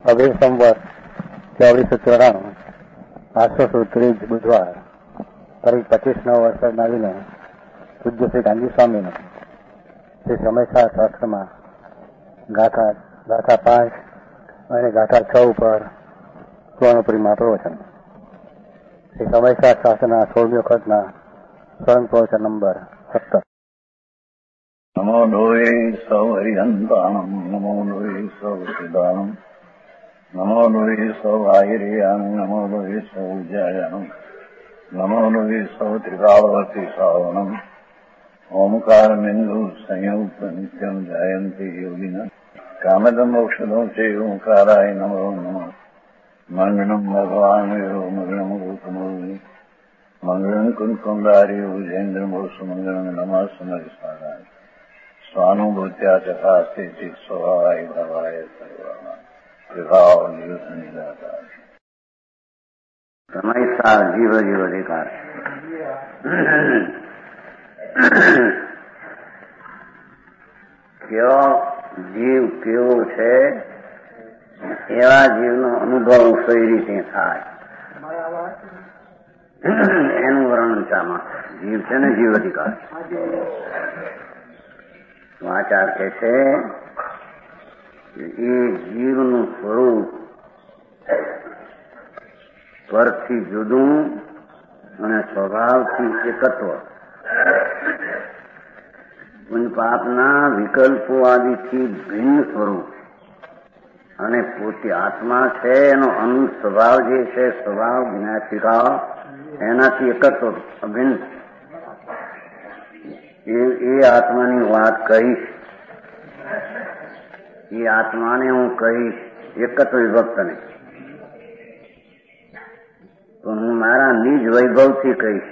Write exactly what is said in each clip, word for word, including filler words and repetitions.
હવે સંવત ચોવીસો ચોરાણું આઠસો સુત્રીસ બુધવાર તારીખ પચીસ નવ વર્ષ આવીને પૂજ્ય શ્રી ગાંધી સ્વામીને શ્રી સમયસાર શાસ્ત્રમાં ગાથા ગાથા પાંચ અને ગાથા છ ઉપર સ્વર્ણપુરીમાં પ્રવચન. શ્રી સમયસાર શાસ્ત્રના સોળમી વખતના સ્વર્ણ પ્રવચન નંબર સત્તર. નમો લોહે સૌ હરિહંતાણમ નમો લોહે સૌ સિદ્ધાણમ નમો લોહે સૌ આયર્યાણમ નમો લોહે સૌ જયાણમ નમો લોહે સૌ ત્રિકાળવતી શ્રાવણમ ઓમકાર બિંદુ સંયુક્ત નિત્યમ જયંતી યોગિના કામદમ મોક્ષદો છે ઓંકારાય નમો નમઃ. મંગળમ ભગવાન વિરો મંગળમ ગૌતમોની મંગળમ કુંકુંડારી ઉજેન્દ્રમોષ મંગળમ નમઃ સમરિસ્વારાય સ્વાનુભૂત્યા ચકાસ્તે સ્વભાવાય ભવાય સર્વમાં વિભાવ નિયુત નિરાકાર સમયસાર જીવ જીવ અધિકાર. કેવો જીવ કેવો છે એવા જીવનો અનુભવ કઈ રીતે થાય એનું વર્ણન ચામાં. જીવ છે ને જીવ અધિકાર. વાચાર કે છે એ જીવનું સ્વરૂપ પરથી જુદું અને સ્વભાવથી એકત્વ, પુણ્યપાપના વિકલ્પો આદિથી ભિન્ન સ્વરૂપ અને પોતે આત્મા છે એનો અનુ સ્વભાવ જે છે સ્વભાવ જ્ઞાતિકા એનાથી એકત્વ અભિન્ન એ આત્માની વાત કહીશ. એ આત્માને હું કહીશ એકત્વ વિભક્ત નહીં, તો હું મારા નિજ વૈભવથી કહીશ.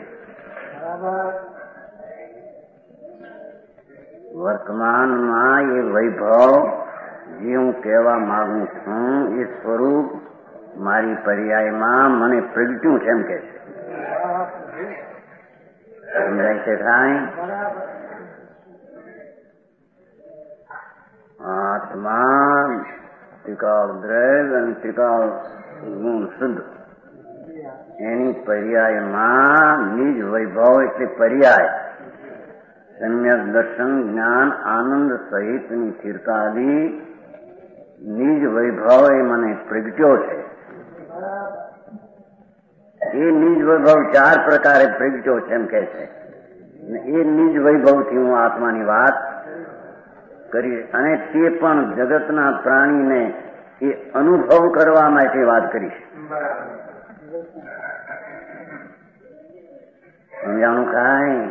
વર્તમાનમાં એ વૈભવ જે હું કહેવા માંગુ છું એ સ્વરૂપ મારી પર્યાયમાં મને પ્રગટ્યું છે એમ કે છે. સમજાય છે કાંઈ? આત્મા ત્રિકાળ દ્રવ્ય અને ત્રિકાળ ગુણ શુદ્ધ એની પર્યાયમાં નિજ વૈભવ એટલે પર્યાય સમ્યક દર્શન જ્ઞાન આનંદ સહિતની સ્થિરતાદી નિજ વૈભવ એ મને પ્રગટ્યો છે. એ નિજ વૈભવ ચાર પ્રકારે પ્રગટ્યો છે એમ કે છે. એ નિજ વૈભવથી હું આત્માની વાત કરી અને તે પણ જગતના પ્રાણીને એ અનુભવ કરવા માટે વાત કરીશ. સમજાણું કાંઈ?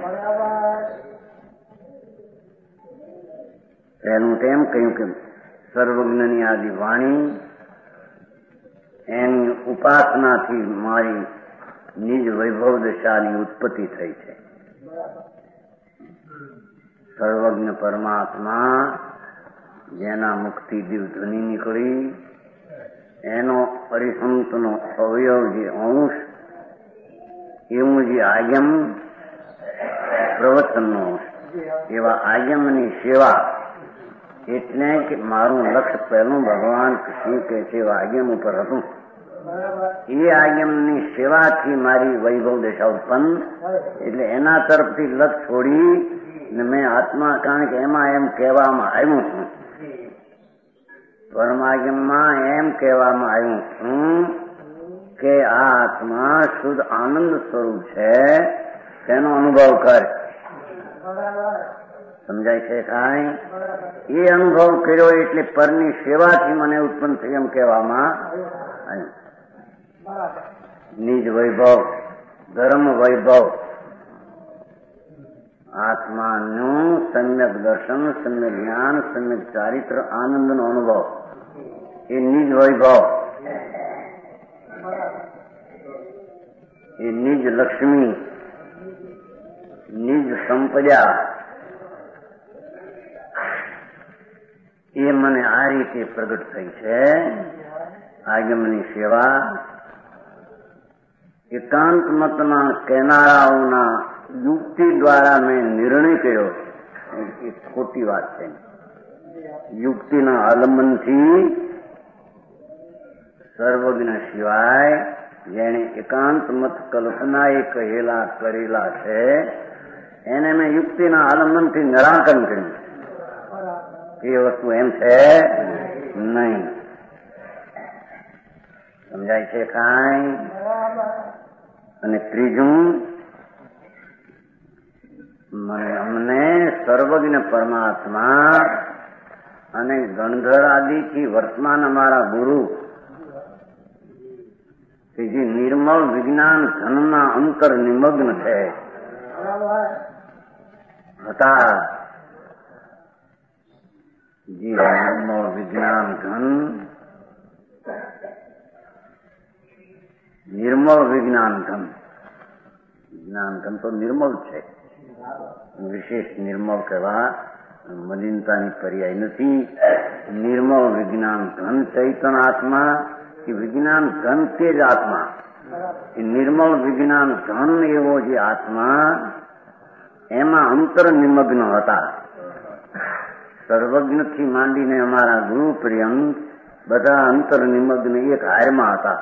એનું તેમ કહ્યું કે સર્વજ્ઞની આદિ વાણી એની ઉપાસનાથી મારી નિજ વૈભવ દશાની ઉત્પત્તિ થઈ છે. સર્વજ્ઞ પરમાત્મા જેના મુખથી દિવ્ય ધ્વનિ નીકળી એનો અરિહંતનો અવયવ જે અંશ એવું જે આજ્ઞમ પ્રવચનનો અંશ એવા આજ્ઞમની સેવા એટલે કે મારું લક્ષ્ય પહેલું ભગવાન કૃષ્ણ કે છે આજ્ઞમ ઉપર હતું. એ આજ્ઞમની સેવાથી મારી વૈભવ દશા ઉત્પન્ન એટલે એના તરફથી લક્ષ છોડી ને મેં આત્મા કારણ કે એમાં એમ કહેવામાં આવ્યું છું પરમાજ્ઞમાં એમ કહેવામાં આવ્યું છું કે આ આત્મા શુદ્ધ આનંદ સ્વરૂપ છે તેનો અનુભવ કર. સમજાય છે કાંઈ? એ અનુભવ કર્યો એટલે પરની સેવાથી મને ઉત્પન્ન થઈ એમ કહેવામાં આવ્યું. નિજ વૈભવ ધર્મ વૈભવ આત્માનું સમ્યક દર્શન સમ્યક જ્ઞાન સમ્યક ચારિત્ર આનંદનો અનુભવ એ નિજ વૈભવ એ નિજ લક્ષ્મી નિજ સંપદા એ મને આ રીતે પ્રગટ થઈ છે. આજ્ઞમની સેવા એકાંત મતના કહેનારાઓના યુક્તિ દ્વારા મેં નિર્ણય કર્યો એ ખોટી વાત છે. યુક્તિના આલંબનથી સર્વજ્ઞ સિવાય જેણે એકાંત મત કલ્પનાએ કહેલા કરેલા છે એને મેં યુક્તિના આલંબનથી નિરાકરણ કર્યું એ વસ્તુ એમ છે નહીં. સમજાય છે કાંઈ? અને ત્રીજું, મને અમને સર્વજ્ઞ પરમાત્મા અને ગણધર આદિથી વર્તમાન અમારા ગુરુ કે જે નિર્મળ વિજ્ઞાન ઘનમાં અંતર નિમગ્ન છે હતા, જે નિર્મળ વિજ્ઞાન ઘન નિર્મળ વિજ્ઞાન ઘન વિજ્ઞાન ઘન તો નિર્મળ છે, વિશેષ નિર્મળ કહેવા મલિનતાની પર્યાય નથી. નિર્મળ વિજ્ઞાન ઘન ચૈતન આત્મા કે વિજ્ઞાન ઘન તે જ આત્મા, એ નિર્મળ વિજ્ઞાન ઘન એવો જે આત્મા એમાં અંતર નિમગ્ન હતા. સર્વજ્ઞથી માંડીને અમારા ગુરુ પર્યંત બધા અંતર નિમગ્ન એક હારમાં હતા.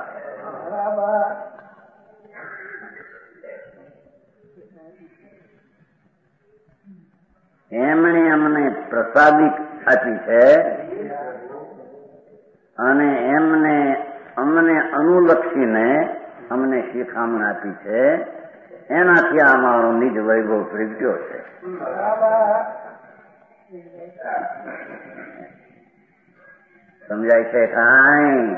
એમણે અમને પ્રસાદિક આપી છે અને એમને અમને અનુલક્ષીને અમને શિખામણ આપી છે. એનાથી આ મારો નિજ વૈભવ પ્રગટ્યો છે. સમજાય છે કાંઈ?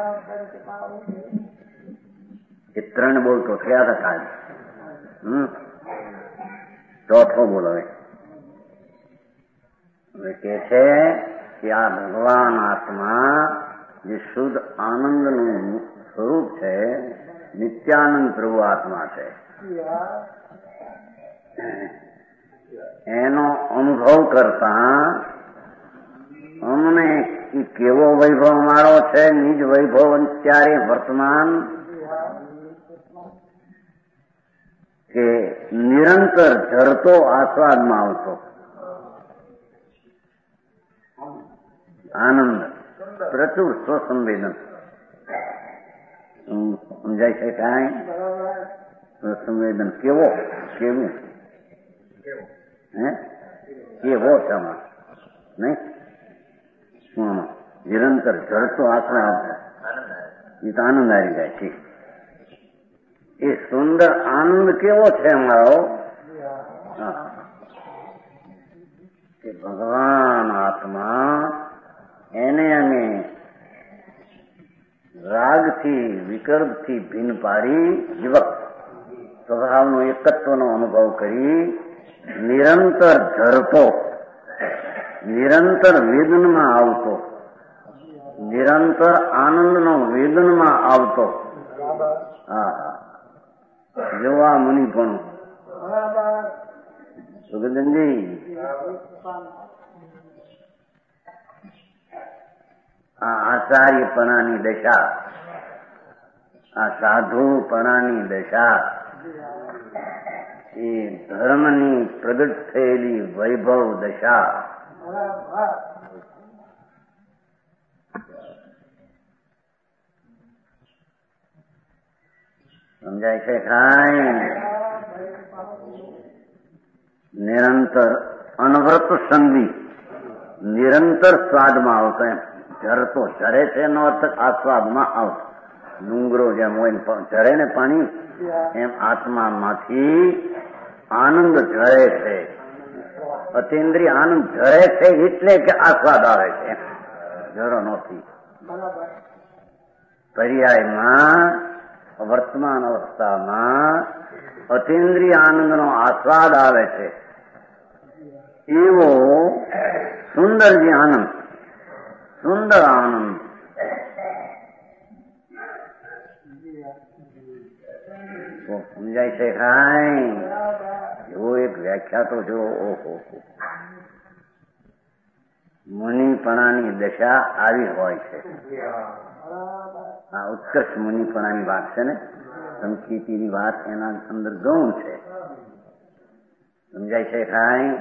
એ ત્રણ બોલ તો થયા હતા કાલ. હમ ચોથો બોલ હવે હવે કે છે કે આ ભગવાન આત્મા જે શુદ્ધ આનંદનું સ્વરૂપ છે, નિત્યાનંદ પ્રભુ આત્મા છે, એનો અનુભવ કરતા અમને કેવો વૈભવ અમારો છે, નિજ વૈભવ અત્યારે વર્તમાન કે નિરંતર ઝરતો આસ્વાદમાં આવતો આનંદ, પ્રચુર સ્વસંવેદન. સમજાય છે કાંઈ? સ્વસંવેદન કેવો કેવું હે કેવો તમા નહીં શું નિરંતર ઝરતો આસ્વાદ એ તો આનંદ આવી જાય છે. એ સુંદર આનંદ કેવો છે અમારો કે ભગવાન આત્મા એને અમે રાગથી વિકલ્પથી ભિન્ન પાડી યુવક સ્વભાવનો એકત્વનો અનુભવ કરી નિરંતર ઝરતો, નિરંતર વેદનમાં આવતો, નિરંતર આનંદનો વેદનમાં આવતો. હા જોવા મુનિ પણ સુગંધનજી આ આચાર્યપણાની દશા, આ સાધુપણાની દશા, એ ધર્મની પ્રગટ થયેલી વૈભવ દશા સમજાય છે કાંઈ? નિરંતર અનવરત સંધિ, નિરંતર સ્વાદમાં આવતો. એમ ઝરતો ઝરે છે એનો અર્થ આસ્વાદમાં આવતો. ડુંગરો જેમ હોય ઝરે ને પાણી, એમ આત્મામાંથી આનંદ ઝરે છે. અતિન્દ્રિય આનંદ ઝરે છે એટલે કે આસ્વાદ આવે છે, ઝરો નથી. પર્યાયમાં વર્તમાન અવસ્થામાં અતિન્દ્રિય આનંદનો આસ્વાદ આવે છે. એવો સુંદર જે આનંદ, સુંદર આનંદ તો સમજાય છે કાંઈ? એવો એક વ્યાખ્યા તો જો ઓહો મુનિપણાની દશા આવી હોય છે. આ ઉત્કર્ષ મુનિપણાની વાત છે ને, સંકેતીની વાત એના અંદર ગૌણ છે. સમજાય છે કાંઈ?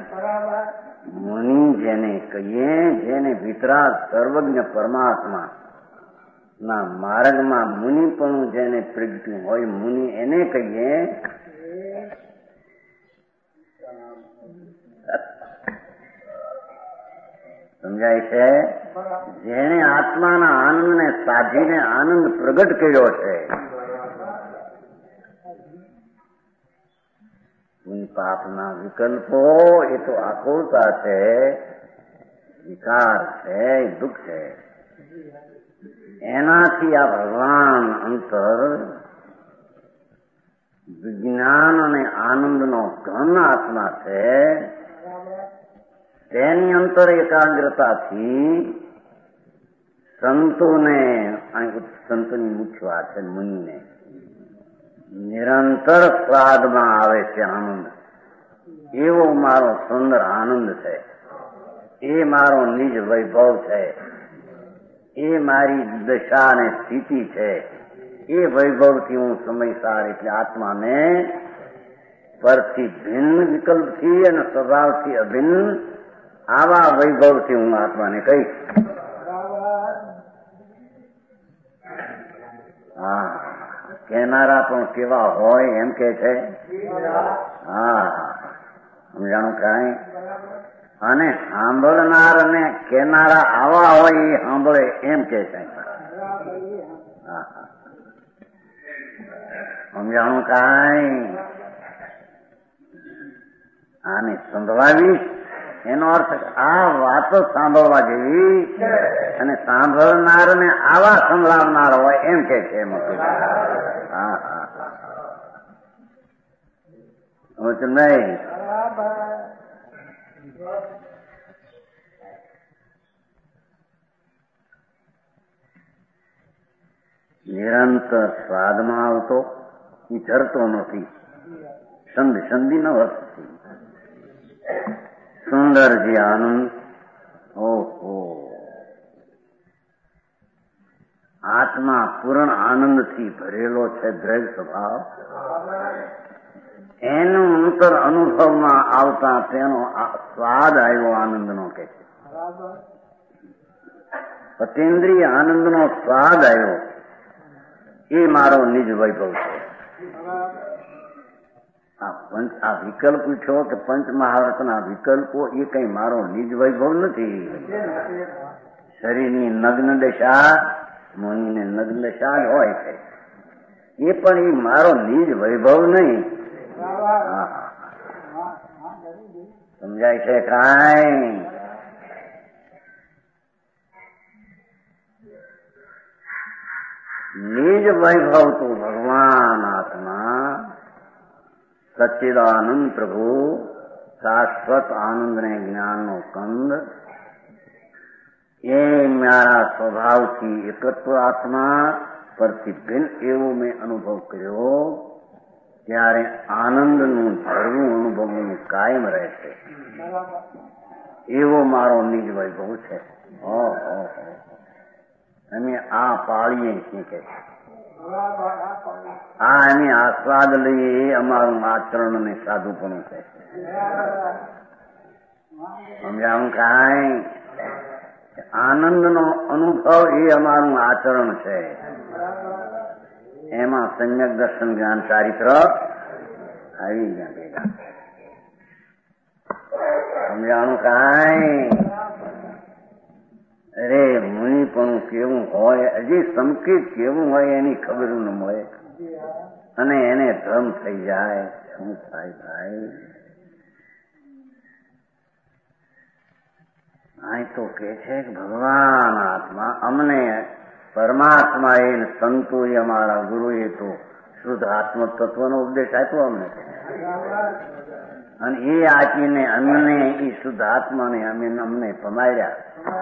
મુનિ જેને કહીએ, જેને વિતરાગ સર્વજ્ઞ પરમાત્મા ના માર્ગમાં મુનિપણું જેને પ્રગટ્યું હોય મુનિ એને કહીએ સમજાય છે? જેને આત્માના આનંદને સાધીને આનંદ પ્રગટ કર્યો છે. પાપના વિકલ્પો એ તો આકુળતા છે, વિકાર છે, દુઃખ છે. એનાથી આ ભગવાન અંતર વિજ્ઞાન અને આનંદનો ઘન આત્મા છે. તેની અંતર એકાગ્રતાથી સંતોને, સંતોની મુખ્ય વાત છે મુનિને, નિરંતર સ્વાદમાં આવે છે આનંદ. એવો મારો સુંદર આનંદ છે, એ મારો નિજ વૈભવ છે, એ મારી દશા અને સ્થિતિ છે. એ વૈભવથી હું સમયસાર એટલે આત્માને પરથી ભિન્ન વિકલ્પથી અને સ્વભાવથી અભિન્ન આવા વૈભવથી હું આત્માને કહીશ. હા, કહેનારા પણ કેવા હોય એમ કે છે. હા, સમજાણું કાંઈ? અને સાંભળનાર અને કહેનારા આવા હોય એ સાંભળે એમ કે છે. હા, સમજાણું કાંઈ? આને સંભળાવીશ એનો અર્થ આ વાતો સાંભળવા જેવી અને સાંભળનારને આવા સંભળાવનાર હોય એમ કે છે. હા હા હું નહીં. નિરંતર સ્વાદમાં આવતો એ ઝરતો નથી, સંધિ સંધિ ન વર્તતી. સુંદર જે આનંદ, ઓહો, આત્મા પૂર્ણ આનંદથી ભરેલો છે, દ્રવ્ય સ્વભાવ. એનું અંતર અનુભવમાં આવતા તેનો સ્વાદ આવ્યો આનંદનો કે છે. અતિન્દ્રિય આનંદનો સ્વાદ આવ્યો એ મારો નિજ વૈભવ છે. આ પંચ આ વિકલ્પ છો કે પંચ મહાવર્તના વિકલ્પો એ કઈ મારો નિજ વૈભવ નથી. શરીરની નગ્ન દશા મુનિને નગ્ન દશા જ હોય છે, એ પણ એ મારો નિજ વૈભવ નહીં. સમજાય છે કાંઈ? નિજ વૈભવ તો ભગવાન આત્મા સચ્ચિદાનંદ પ્રભુ શાશ્વત આનંદ ને જ્ઞાનનો કંદ, એ મારા સ્વભાવથી એકત્વ આત્મા પરથી ભિન્ન એવો મેં અનુભવ કર્યો. ત્યારે આનંદનું ઝરવું અનુભવનું કાયમ રહેશે. એવો મારો નિજ વૈભવ છે. અમે આ પાળીએ છીએ કે આ અમે આસ્વાદ લઈએ એ અમારું આચરણ અને સાધુપણું છે. સમજાવું કાંઈ? આનંદનો અનુભવ એ અમારું આચરણ છે. એમાં સમ્યક દર્શન જ્ઞાન ચારિત્ર આવી ગયા ભેગા. સમજાણું કાંઈ? અરે મુનિપણું કેવું હોય, હજી સંકેત કેવું હોય એની ખબર ન મળે અને એને ધ્રમ થઈ જાય. શું થાય ભાઈ? આ તો કે છે કે ભગવાન આત્મા અમને પરમાત્મા એ સંતો એ અમારા ગુરુએ તો શુદ્ધ આત્મ તત્વનો ઉપદેશ આપ્યો અમને, અને એ આપીને અમને એ શુદ્ધ આત્માને અમે અમને પમાડ્યા.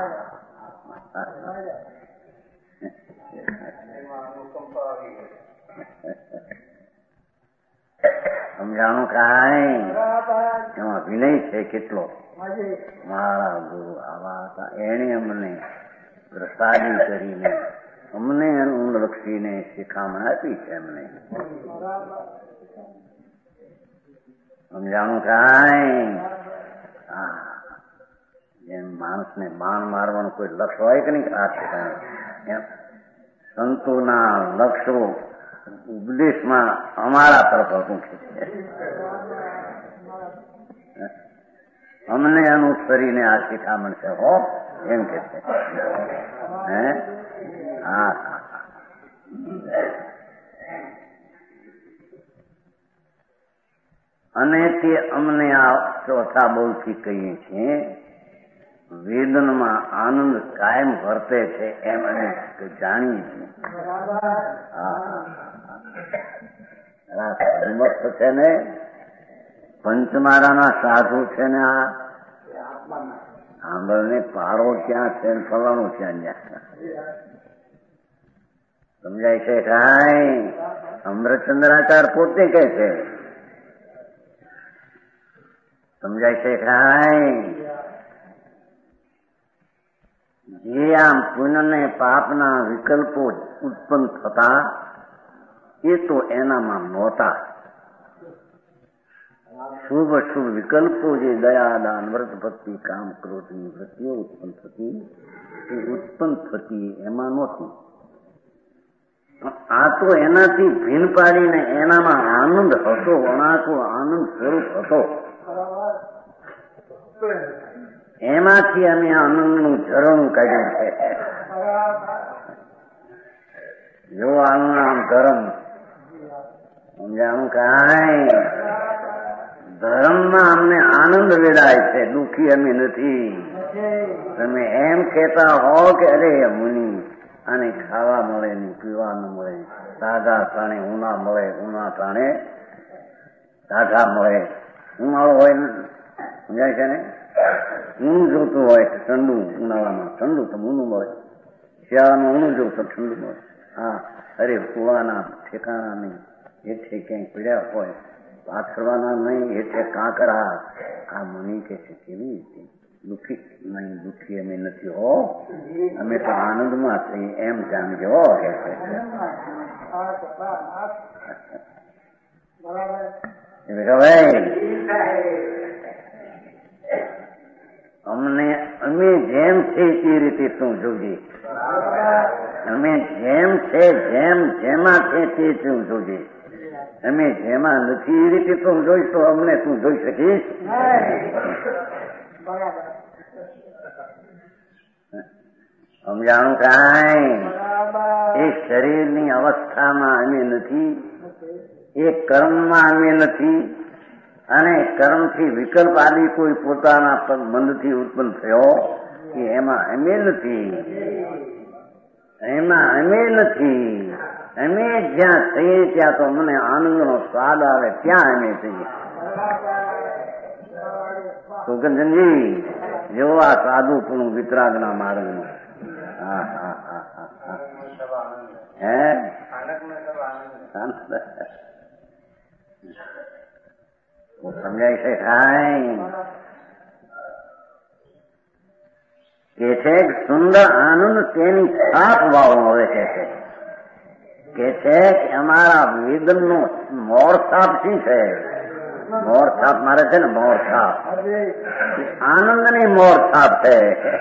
સમજાણું કાંઈ? એમાં વિનય છે કેટલો. મારા ગુરુ આવા હતા, એને અમને પ્રસાદી કરીને અમને અનુલક્ષીને શિખામણ આપી છે એમને. સમજાણું કાંઈ? હા, જેમ માણસને બાણ મારવાનું કોઈ લક્ષ્ય હોય કે નહીં, આ એમ સંતોના લક્ષ્યો ઉપદેશમાં અમારા તરફ હતું છે. અમને અનુસરીને આ શિખામણ છે હો એમ કે છે. હે હા અને તે અમને આ ચોથા બોલથી કહીએ છીએ વેદનમાં આનંદ કાયમ વર્તે છે એમ અમે જાણીએ છીએ. મસ્ત છે ને પંચમારાના સાધુ છે ને આ આંબળને પારો ક્યાં છે ને ફલાણું ક્યાં જ્યાં સમજાય છે. કાંઈ અમૃતચંદ્રાચાર પોતે કહે છે સમજાય છે. કાંઈ જે આમ પુણ્ય ને પાપના વિકલ્પો ઉત્પન્ન થતા એ તો એનામાં નહોતા. શુભ શુભ વિકલ્પો જે દયા દાન વ્રત ભક્તિ કામ ક્રોધની વૃત્તિઓ ઉત્પન્ન થતી એ ઉત્પન્ન થતી એમાં નહોતી. આ તો એનાથી ભીન પાડીને એનામાં આનંદ હતો, અણાકો આનંદ સ્વરૂપ હતો. એમાંથી અમે આનંદનું ઝરણું કાઢ્યું છે. જો આનું નામ ધર્મ સમજાણું. કાંઈ ધર્મમાં અમને આનંદ વેડાય છે, દુઃખી અમે નથી. તમે એમ કહેતા હો કે અરે મુનિ આને ખાવા મળે ને પીવા ન મળે, સાગા ટાણે ઉના મળે, ઉના ટાણે સાગા મળે, ઉનાળો હોય સમજાય છે ને. ઊનું જોતું હોય તો ઠંડુ, ઉનાળામાં ઠંડુ તો ઊનું મળે, શિયાળામાં ઊનું જોવું તો ઠંડુ મળે. હા અરે કુવાના ઠેકાણા નહીં, હેઠે ક્યાંય પીડ્યા હોય પાથરવાના નહીં, હેઠે કાંકરા. આ મુનિ કે છે કેવી રીતે દુઃખી નહીં, દુઃખી અમે નથી હો, અમે તો આનંદમાં છીએ એમ જાણજો કે છે. અમને અમે જેમ છે તે રીતે શું જોઈએ, અમે જેમ છે જેમ જેમાં છે તે શું જોઈએ. અમે જેમાં નથી એ રીતે તું જોઈશ તો અમને તું જોઈ શકીશ. સમજાણું. કાંઈ એ શરીરની અવસ્થામાં અમે નથી, એ કર્મમાં અમે નથી, અને કર્મથી વિકલ્પ આદિ કોઈ પોતાના મનથી ઉત્પન્ન થયો કે એમાં અમે નથી, એમાં અમે નથી. અમે જ્યાં થઈએ ત્યાં તો મને આનંદનો સ્વાદ આવે ત્યાં અમે થઈએ. સુગંધનજી જો આ સાધુપણું વિતરાગના માર્ગનું. હા હા હા હા હા હે સમજાય છે. કાંઈ કે છે સુંદર આનંદ તેની છાપ વાળો હવે કે છે કે છે કે અમારા વેદનનો મોર છાપ શું છે? મોર છાપ મારે છે ને, મોર છાપ આનંદની મોર છાપ છે.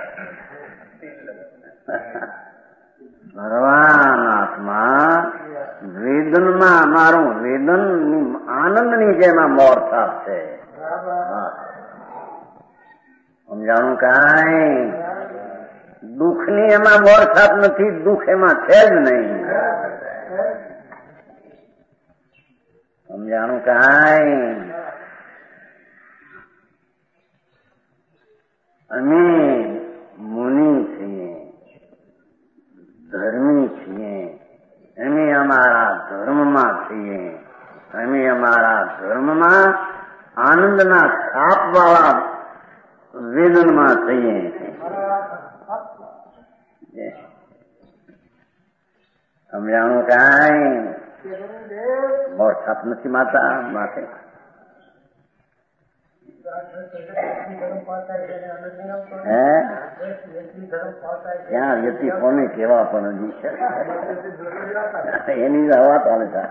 ભગવાન આત્મા વેદનમાં અમારું વેદન આનંદની જેમાં મોર છાપ છે. સમજાણું. કાંઈ દુઃખની એમાં મોર છાપ નથી, દુઃખ એમાં છે જ નહીં. સમજાણું. કાંઈ અમે મુનિ છીએ, ધર્મી છીએ, અમે અમારા ધર્મમાં છીએ, અમે અમારા ધર્મમાં આનંદના છાપ વાળા વેદનમાં થઈએ. સમજાણું. કાંઈ મોર છાપ નથી માતા માટે. હે ત્યાં વ્યક્તિ કોને કેવા પણ એની હવા ચાલે છે.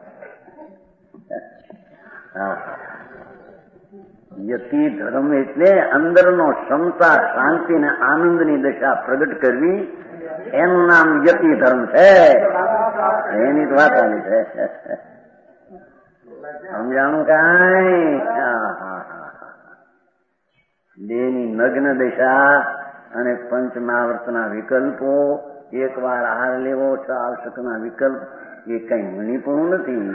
હા યતિ ધર્મ એટલે અંદરનો ક્ષમતા શાંતિ ને આનંદની દશા પ્રગટ કરવી એનું નામ યતિ ધર્મ છે. એની વાત આની છે. સમજાણું કાંઈ? દેહની નગ્ન દશા અને પંચમહાવર્તના વિકલ્પો, એક વાર આહાર લેવો, છ આવશ્યકના વિકલ્પ, એ કઈ મુનિપણું નથી.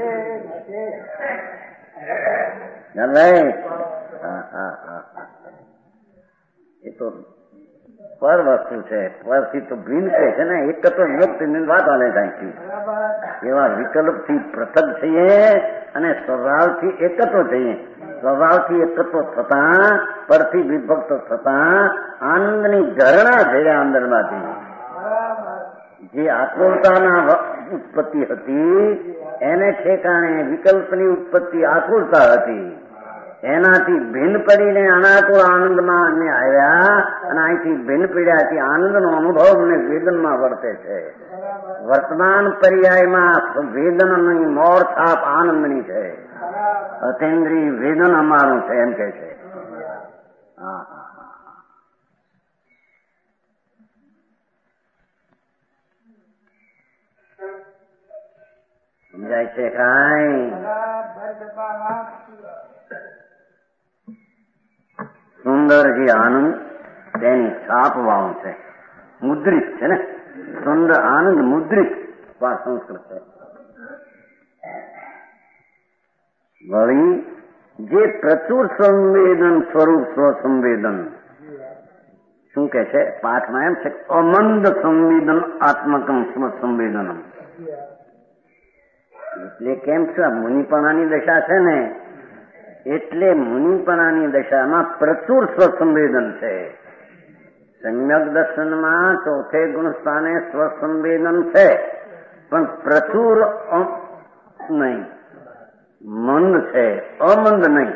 એ તો પર વસ્તુ છે. પરથી તો ભિન્ન છે ને. એક તો વ્યક્તિની વાત હાલે કાંઈથી એવા વિકલ્પથી પૃથક થઈએ અને સ્વભાવથી એકત્વ થઈએ. સ્વભાવથી એકત્વ થતા, પરથી વિભક્ત થતા આનંદની ઝરણા થયા અંદરમાંથી. જે આકુળતાના ઉત્પત્તિ હતી એને ઠેકાણે વિકલ્પની ઉત્પત્તિ આકુળતા હતી. એનાથી ભિન્ન પડીને અનાકુળ આનંદમાં અમે આવ્યા અને અહીંથી ભિન્ન પીડ્યાથી આનંદનો અનુભવ અમને વેદનમાં વર્તે છે. વર્તમાન પર્યાયમાં વેદનની મોર છાપ આનંદની છે. અતેન્દ્રિય વેદન અમારું છે એમ કે છે. હા સમજાય છે કાંઈ? સુંદર જે આનંદ તેની છાપ વાળું છે, મુદ્રિત છે ને. સુંદર આનંદ મુદ્રિત સંસ્કૃત છે. વળી જે પ્રચુર સંવેદન સ્વરૂપ સ્વસંવેદન શું કે છે પાઠમાં? એમ છે અમંદ સંવેદન આત્મકમ સ્વસંવેદનમ. એટલે કેમ છે? મુનિપણાની દશા છે ને, એટલે મુનિપણાની દશામાં પ્રચુર સ્વસંવેદન છે. સમ્યક દર્શનમાં ચોથે ગુણ સ્થાને સ્વસંવેદન છે, પણ પ્રચુર નહીં, મંદ છે, અમંદ નહીં.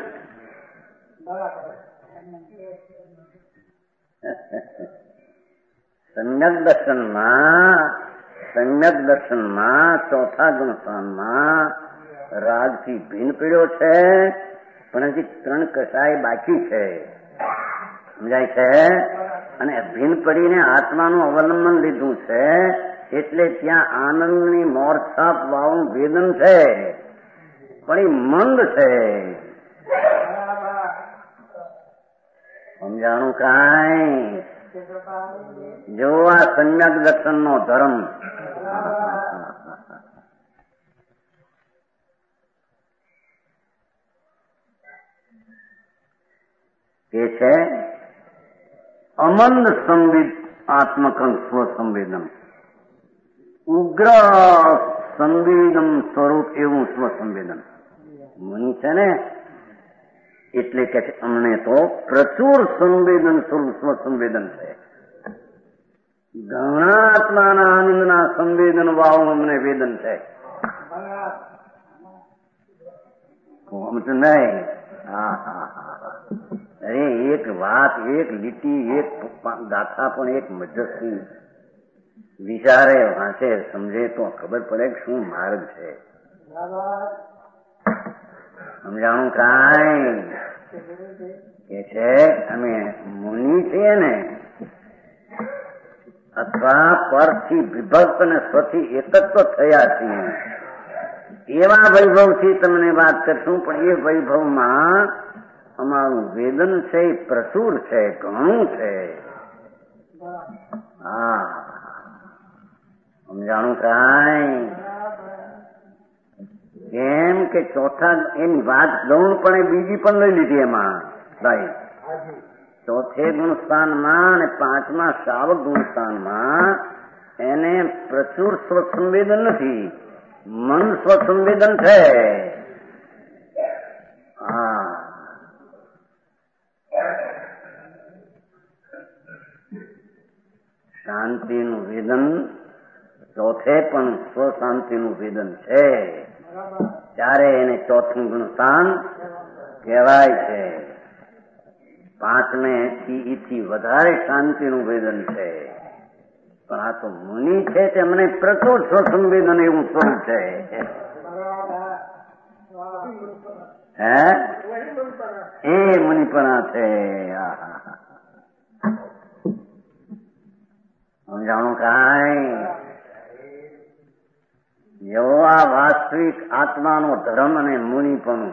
સમ્યક દર્શનમાં સમ્યક દર્શનમાં ચોથા ગુણ સ્થાનમાં રાગથી ભિન્ન પીડ્યો છે, પણ હજી ત્રણ કસાય બાકી છે. સમજાય છે? અને ભિન્ન પડીને આત્માનું અવલંબન લીધું છે, એટલે ત્યાં આનંદની મોરછાપ વાળું વેદન છે, પણ એ મંદ છે. સમજાણું કાંઈ? જો આ સમ્યક દર્શનનો ધર્મ કે છે અમંદ સંવિદ આત્મકં સ્વસંવેદન, ઉગ્ર સંવેદન સ્વરૂપ એવું સ્વસંવેદન. મુનિ છે ને એટલે કે અમને તો પ્રચુર સંવેદન સ્વરૂપ સ્વસંવેદન છે. ઘણા આત્માના આનંદના સંવેદન વાળું અમને વેદન છે. નહીં. હા હા હા. અરે એક વાત, એક લીટી, એક ગાથા પણ એક મજસ્વી વિચારે વાંચે સમજે તો ખબર પડે કે શું માર્ગ છે. સમજાણું કાંઈ? કે છે અમે મુનિ છીએ ને, અથવા પરથી વિભક્ત અને સ્વથી એકત્વ થયા છીએ, એવા વૈભવથી તમને વાત કરશું. પણ એ વૈભવમાં અમારું વેદન છે એ પ્રચુર છે, ઘણું છે. હા સમજાણું કાંઈ? કેમ કે ચોથા એની વાત ગૌણપણે બીજી પણ લઈ લીધી એમાં ભાઈ. ચોથે ગુણસ્થાનમાં અને પાંચમા શાવક ગુણસ્થાનમાં એને પ્રચુર સ્વસંવેદન નથી, મન સ્વસંવેદન છે. હા શાંતિનું વેદન ચોથે પણ સ્વશાંતિનું વેદન છે, ત્યારે એને ચોથું ગુણસ્થાન કહેવાય છે. પાંચમે થી વધારે શાંતિનું વેદન છે. પણ આ તો મુનિ છે તેમને પ્રચુર સ્વસંવેદન એવું સ્વરૂપ છે. હે એ મુનિપણા છે. સમજાણું કાંઈ? એવો આ વાસ્તવિક આત્માનો ધર્મ અને મુનિપણું,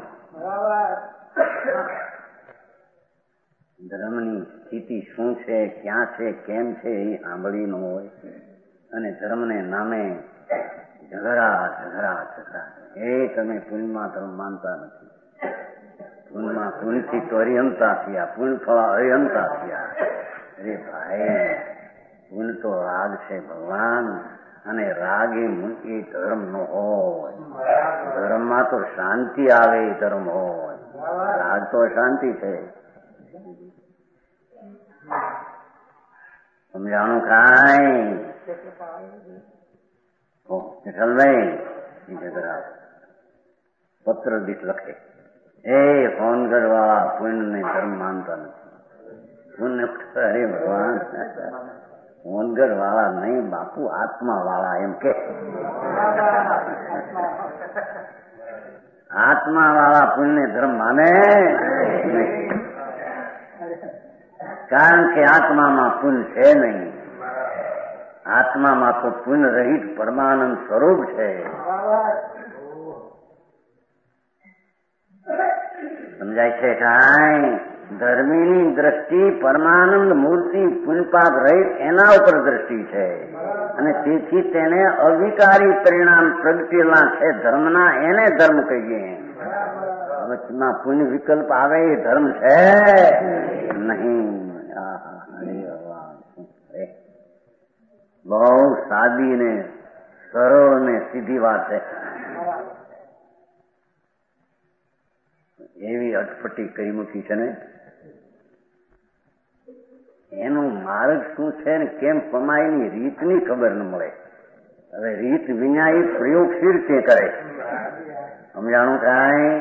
ધર્મની સ્થિતિ શું છે, ક્યાં છે, કેમ છે એ સાંભળી ન હોય અને ધર્મને નામે ઝઘડા ઝઘડા ઝઘડા. એ તમે પુણ્યમાં ધર્મ માનતા નથી. પુણ્યમાં પુણ્યથી તો અરિહંતા થયા, પુણ્ય ફળા અરિહંતા થયા. અરે ભાઈ, પુણ્ય તો રાગ છે ભગવાન, અને રાગ એ ધર્મ નો હોય. ધર્મમાં તો શાંતિ આવે એ ધર્મ હોય. રાગ તો શાંતિ છે. સમજાણું કાંઈ? વિઠ્ઠલભાઈ પત્ર દીઠ લખે, એ ફોનગઢ વાળા પુણ્ય ને ધર્મ માનતા નથી. પુણ્ય અરે ભગવાન, ફોનગઢ વાળા નહીં બાપુ, આત્મા વાળા એમ કે. આત્મા વાળા પુણ્ય ધર્મ માને નહીં, કારણ કે આત્મામાં પુણ્ય છે નહીં. આત્મામાં તો પુણ્ય રહિત પરમાનંદ સ્વરૂપ છે. સમજાય છે કાંઈ? ધર્મીની દ્રષ્ટિ પરમાનંદ મૂર્તિ પુણ્યપાપ રહિત એના ઉપર દ્રષ્ટિ છે, અને તેથી તેને અવિકારી પરિણામ પ્રગટેલા છે ધર્મના, એને ધર્મ કહીએ. વચમાં પુણ્ય વિકલ્પ આવે એ ધર્મ છે નહીં. બહુ સાદી ને સરળ ને સીધી વાત છે. એવી અટપટી કરી મૂકી છે ને. એનું માર્ગ શું છે ને કેમ કમાઈની રીતની ખબર ન મળે. હવે રીત વિના એ પ્રયોગશીલ તે કરે. સમજાણું કાંઈ?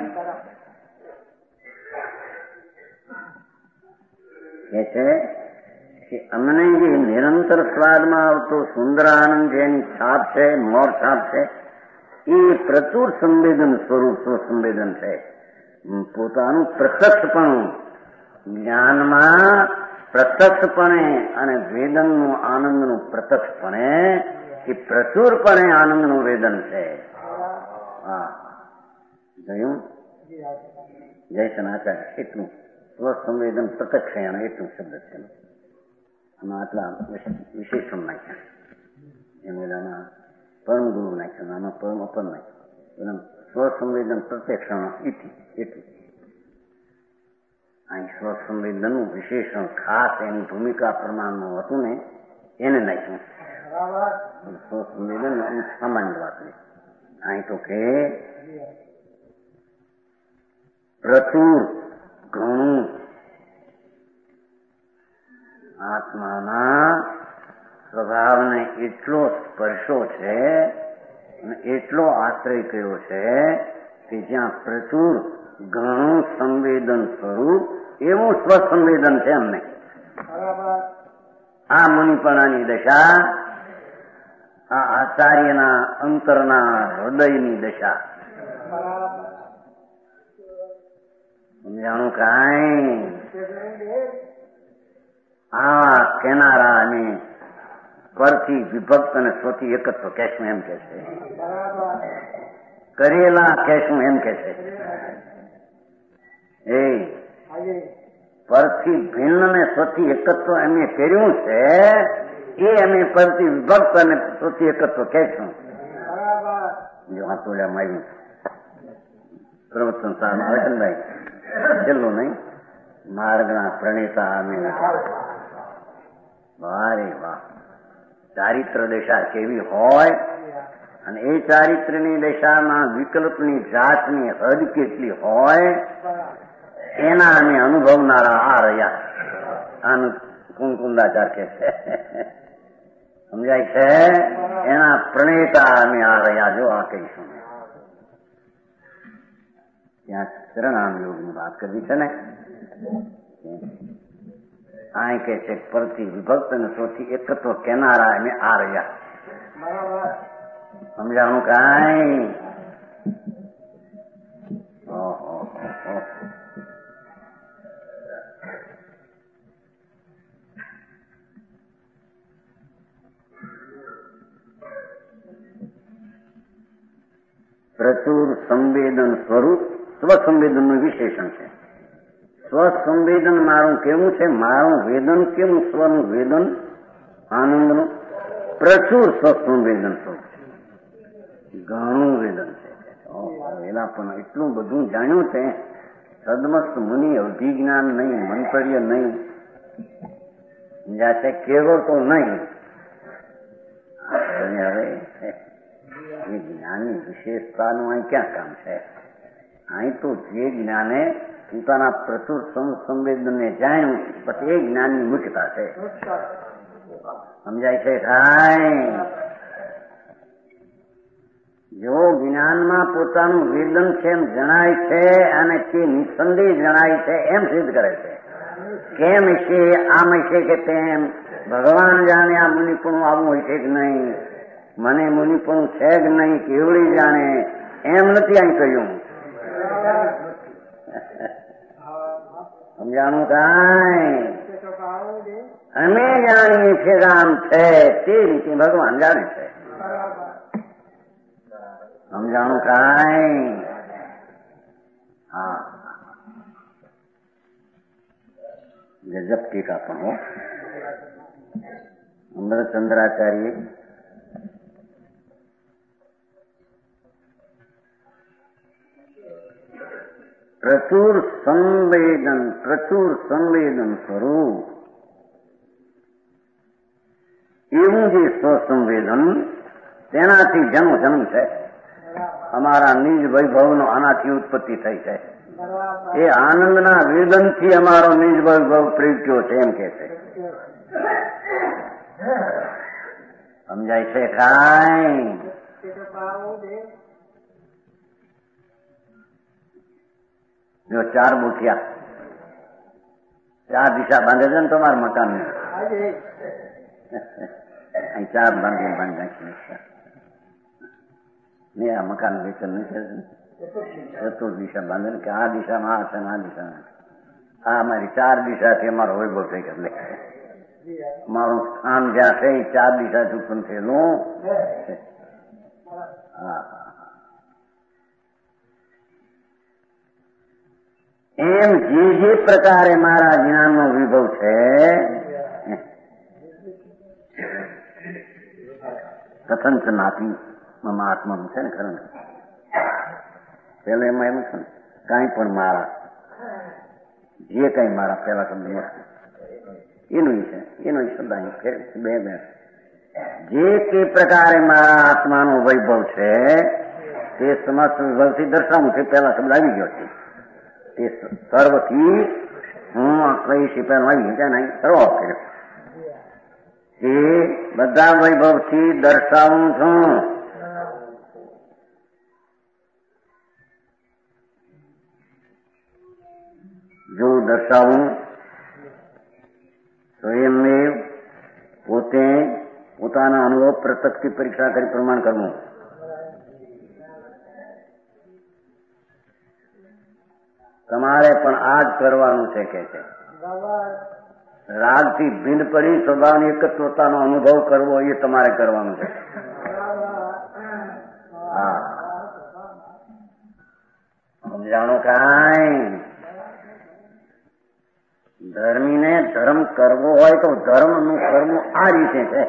કે છે કે અમને જે નિરંતર સ્વાદમાં આવતો સુંદર આનંદ જેની છાપ છે, મોર છાપ છે, એ પ્રચુર સંવેદન સ્વરૂપ સંવેદન છે. પોતાનું પ્રત્યક્ષપણું જ્ઞાનમાં પ્રત્યક્ષપણે અને વેદનનું આનંદનું પ્રત્યક્ષપણે એ પ્રચુરપણે આનંદનું વેદન છે. હા, જોયું? જય સનાચાર્ય એટલું સ્વસંવેદન પ્રત્યક્ષ એટલું શબ્દ છે. આમાં આટલા વિશેષણ નાખ્યા. એમ એલામાં પરમ ગુરુ નાખ્યું, આમાં પરમ અપર નાખ્યું. સ્વસંવેદન પ્રત્યક્ષણ ઇતિ એટલું. અહીં સ્વસંવેદનનું વિશેષણ ખાસ એની ભૂમિકા પ્રમાણમાં હતું ને એને નાખ્યું. સ્વસંવેદન સામાન્ય વાત નહીં. અહીં તો કે પ્રચુર ઘણું આત્માના સ્વભાવને એટલો સ્પર્શો છે અને એટલો આશ્રય કર્યો છે કે જ્યાં પ્રચુર ઘણું સંવેદન સ્વરૂપ એવું સ્વસંવેદન છે અમને. આ મુનિપણાની દશા, આ આચાર્યના અંતરના હૃદયની દશા. સમજાણું કાંઈ? આ કેનારા અને પરથી વિભક્ત અને સ્વથી એકત્વ કહેશું એમ કે છે. કરેલા કહેશું એમ કે છે. એ પરથી ભિન્ન ને સ્વથી એકત્વ એમને કર્યું છે, એ અમે પરથી વિભક્ત અને સ્વથી એકત્વ કહેશું. જો હાથોડિયામાં આવ્યું પ્રવચન સાહેબ હર્ષનભાઈ છેલ્લું નહીં, માર્ગના પ્રણેતા અમે. વારે વાહ, ચારિત્ર દશા કેવી હોય અને એ ચારિત્રની દશામાં વિકલ્પની જાતની હદ કેટલી હોય એના અમે અનુભવનારા આ રહ્યા. આનું કુંકુંદાચાર કે છે, સમજાય છે? એના પ્રણેતા અમે આ રહ્યા. જો આ કહીશું ત્યાં શરણામ યોગની વાત કરવી છે ને. આ કે છે પરથી વિભક્ત અને સોથી એકત્વ કેનારા અમે આ રહ્યા. સમજાણું કાંઈ? પ્રચુર સંવેદન સ્વરૂપ સ્વસંવેદનનું વિશેષણ છે. સ્વસંવેદન મારું કેવું છે, મારું વેદન કેવું, સ્વનું વેદન આનંદનું પ્રચુર સ્વસંવેદન સ્વરૂપ છે. ઘણું વેદન છે. એલા પણ એટલું બધું જાણ્યું છે. સદમસ્ત મુનિ અભિજ્ઞાન નહીં, મંતવ્ય નહીં, જાતે કેવો તો નહીં. હવે એ જ્ઞાનની વિશેષતાનું અહીં ક્યાં કામ છે? અહીં તો જે જ્ઞાને પોતાના પ્રચુર સંવેદનને જાણ્યું પછી એ જ્ઞાનની મુખ્યતા છે. સમજાય છે? થાય જો જ્ઞાનમાં પોતાનું વેદન છે એમ જણાય છે અને તે નિસંદેહ જણાય છે એમ સિદ્ધ કરે છે. કેમ છે, આમ છે કે તેમ, ભગવાન જાણે આ મુનિપણું આવું હોય છે કે નહીં, મને મુનિપણું છે કે નહીં, કેવડી જાણે, એમ નથી અહીં કહ્યું. સમજાણું કાંઈ? અમે જાણીએ છીએ કે આમ છે તે રીતે ભગવાન જાણે છે. સમજાણું કાંઈ? હા, ગજબ ટીકા પણ હો. અમૃતચંદ્રાચાર્ય પ્રચુર સંવેદન પ્રચુર સંવેદન સ્વરૂપ એવું જે સ્વસંવેદન તેનાથી જન્મ જન્મ છે. અમારા નિજ વૈભવનો આનાથી ઉત્પત્તિ થઈ છે. એ આનંદના વેદનથી અમારો નિજ વૈભવ પ્રગટ્યો છે એમ કે છે. સમજાય છે કાંઈ? જો ચાર બુઠિયા ચાર દિશા બાંધે છે ને તમારા મકાન ને, અહીં ચાર બાંધી બાંધી નાખી ને આ મકાન વેચન નહીં ચતુર દિશા બાંધે ને કે આ દિશામાં આ છે ને આ દિશામાં આ અમારી ચાર દિશાથી અમારો વૈભવ થઈ ગયો. મારું સ્થાન જ્યાં છે એ ચાર દિશાથી ઉત્પન્ન થયેલું. હા, એમ જે જે પ્રકારે મારા જ્ઞાનનો વિભવ છે કથંચ નાતી આત્માનું છે ને ખરું. પેલા એમાં એમ છે ને કાંઈ પણ મારા જે કઈ મારા પેલા શબ્દ એનું છે એનો શબ્દ અહીં બે બે જે તે પ્રકારે મારા આત્માનો વૈભવ છે તે સમસ્ત વિભવથી દર્શાવું છે. પેલા શબ્દ આવી ગયો છે તે સર્વથી હું કઈ છે પેલા આવી ગયો નહીં સર્વ કર્યો તે બધા વૈભવથી દર્શાવું છું. જો દર્શાવું તો એમને પોતે પોતાના અનુભવ પ્રત્યક્ષથી પરીક્ષા કરી પ્રમાણ કરવું. તમારે પણ આ જ કરવાનું છે કે છે. રાગથી ભિન્ન પડી સ્વભાવની એકત્વતાનો અનુભવ કરવો એ તમારે કરવાનું છે. હા, સમજાણું કાંઈ? ધર્મીને ધર્મ કરવો હોય તો ધર્મનું કરવું આ રીતે છે.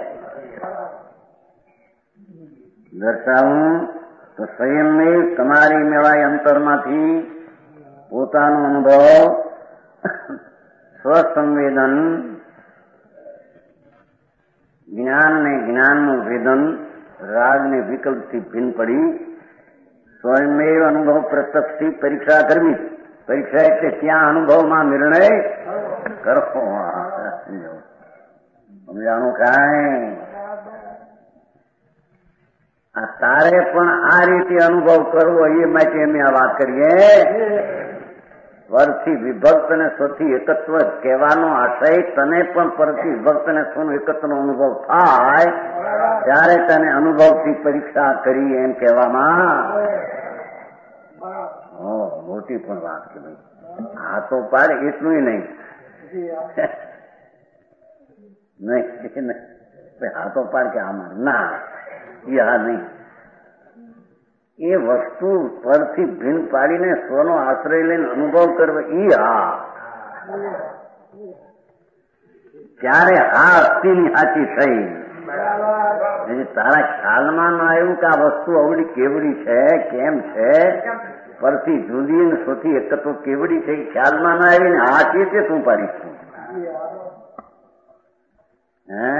દર્શાવું તો સંયમને તમારી મેળાય અંતરમાંથી પોતાનો અનુભવ સ્વસંવેદન જ્ઞાન ને જ્ઞાનનું વેદન રાગને વિકલ્પથી ભિન્ન પડી સ્વયંમેવ અનુભવ પ્રત્યક્ષથી પરીક્ષા કરવી. પરીક્ષા એટલે ત્યાં અનુભવમાં નિર્ણય કરો. સમજાણું કાંઈ? આ તારે પણ આ રીતે અનુભવ કરવો એ માટે અમે આ વાત કરીએ. પરથી વિભક્ત અને સ્વથી એકત્વ કહેવાનો આશય તને પણ પરથી વિભક્ત અને સ્વનો એકત્વનો અનુભવ થાય ત્યારે તને અનુભવથી પરીક્ષા કરી એમ કહેવામાં મોટી પણ વાત કે ભાઈ આ તો પાડે એટલું નહીં નહીં હાથો પાડ કે આમાં ના એ હા નહીં એ વસ્તુ પરથી ભિન્ન પાડીને સ્વનો આશ્રય લઈને અનુભવ કરવો ઈ હા. ત્યારે આ અસ્થિની સાચી થઈ. તારા ખ્યાલમાં ના આવ્યું કે આ વસ્તુ અવળી કેવડી છે, કેમ છે, પરથી જુદી ને સોથી એકત્વ કેવડી છે, ખ્યાલમાં ના આવી ને આ કે છે તું પાડીશ છું. હે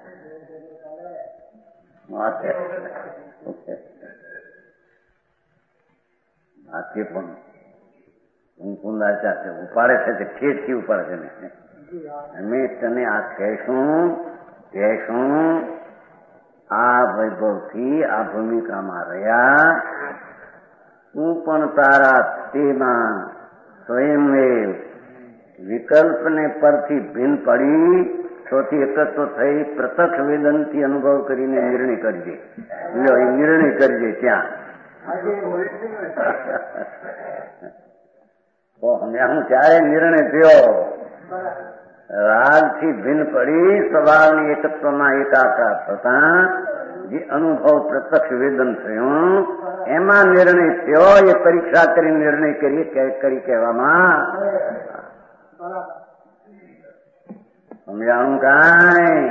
આથી પણ ઊંઘુંદાચા છે, ઉપાડે છે તે ઠેઠથી ઉપાડે છે ને. અમે તને આ કહેશું કહેશું આ વૈભવથી આ ભૂમિકામાં રહ્યા, તું પણ તારા તેમાં સ્વયંમેવ વિકલ્પને પરથી ભિન્ન પડી સોથી એકત્વ થઈ પ્રત્યક્ષ વેદનથી અનુભવ કરીને નિર્ણય કરજે. નિર્ણય કરજે ત્યાં હું ત્યારે નિર્ણય થયો. રાગથી ભિન્ન પડી સ્વભાવની એકત્વમાં એકાકાર થતા જે અનુભવ પ્રત્યક્ષ વેદન થયું એમાં નિર્ણય થયો. એ પરીક્ષા કરી નિર્ણય કરી કરી કહેવામાં સમજાણું કાંઈ.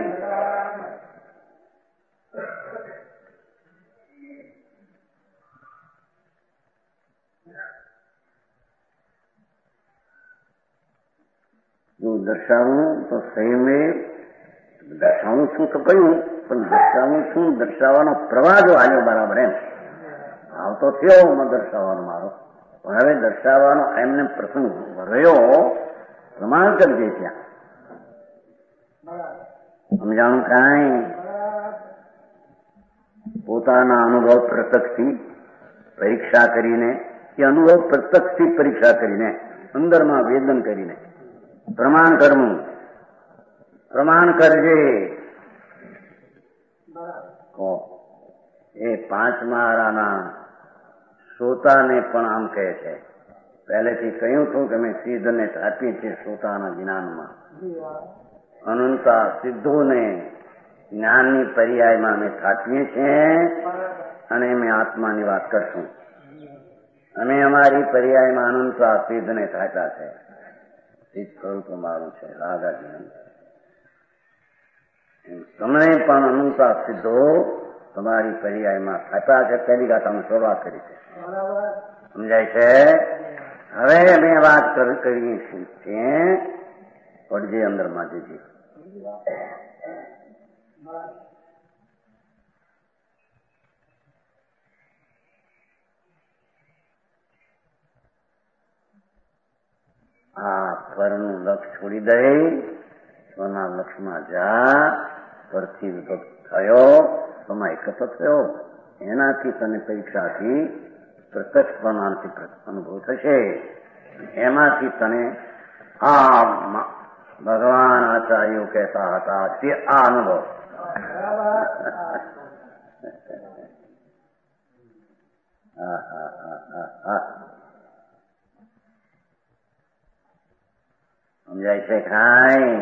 જો દર્શાવું તો સંયમે દર્શાવું છું તો કહ્યું, પણ દર્શાવું છું દર્શાવવાનો પ્રવાહ જો આવ્યો બરાબર એમ આવતો થયો દર્શાવવાનો મારો, પણ હવે દર્શાવવાનો એમને પ્રસંગ રહ્યો પ્રમાણ કરજે ત્યાં. સમજાણું કાંઈ. પોતાના અનુભવ પ્રત્યક્ષથી પરીક્ષા કરીને એ અનુભવ પ્રત્યક્ષથી પરીક્ષા કરીને અંદરમાં વેદન કરીને પ્રમાણ કરવું. પ્રમાણ કરજે. એ પાંચમા આરાના શ્રોતાને પણ આમ કહે છે. પહેલેથી કહ્યું હતું કે મેં સિદ્ધને આપીએ છીએ શ્રોતાના જ્ઞાનમાં. અનંતા સિદ્ધોને જ્ઞાનની પર્યાયમાં અમે થાપીએ છીએ અને અમે આત્માની વાત કરશું. અમે અમારી પર્યાયમાં અનંતા સિદ્ધને થાપ્યા છે. સિદ્ધ સ્વરૂપ મારું છે રાગાજી. તમે પણ અનંતા સિદ્ધો તમારી પર્યાયમાં થાપ્યા છે. પહેલી વાત અમે શરૂઆત કરી છે. સમજાય છે. હવે અમે વાત કરીએ છીએ પડજે અંદરમાં જજે. આ પરનું લક્ષ છોડી દઈ સ્વના લક્ષમાં જા. પરથી વિભક્ત થયો સમય એકત્ર થયો એનાથી તને પરીક્ષાથી પ્રત્યક્ષ પ્રમાણથી અનુભવ થશે. એમાંથી તને આ ભગવાન આચાર્યો કહેતા હતા તે આ અનુભવ. સમજાય છે કાંઈ.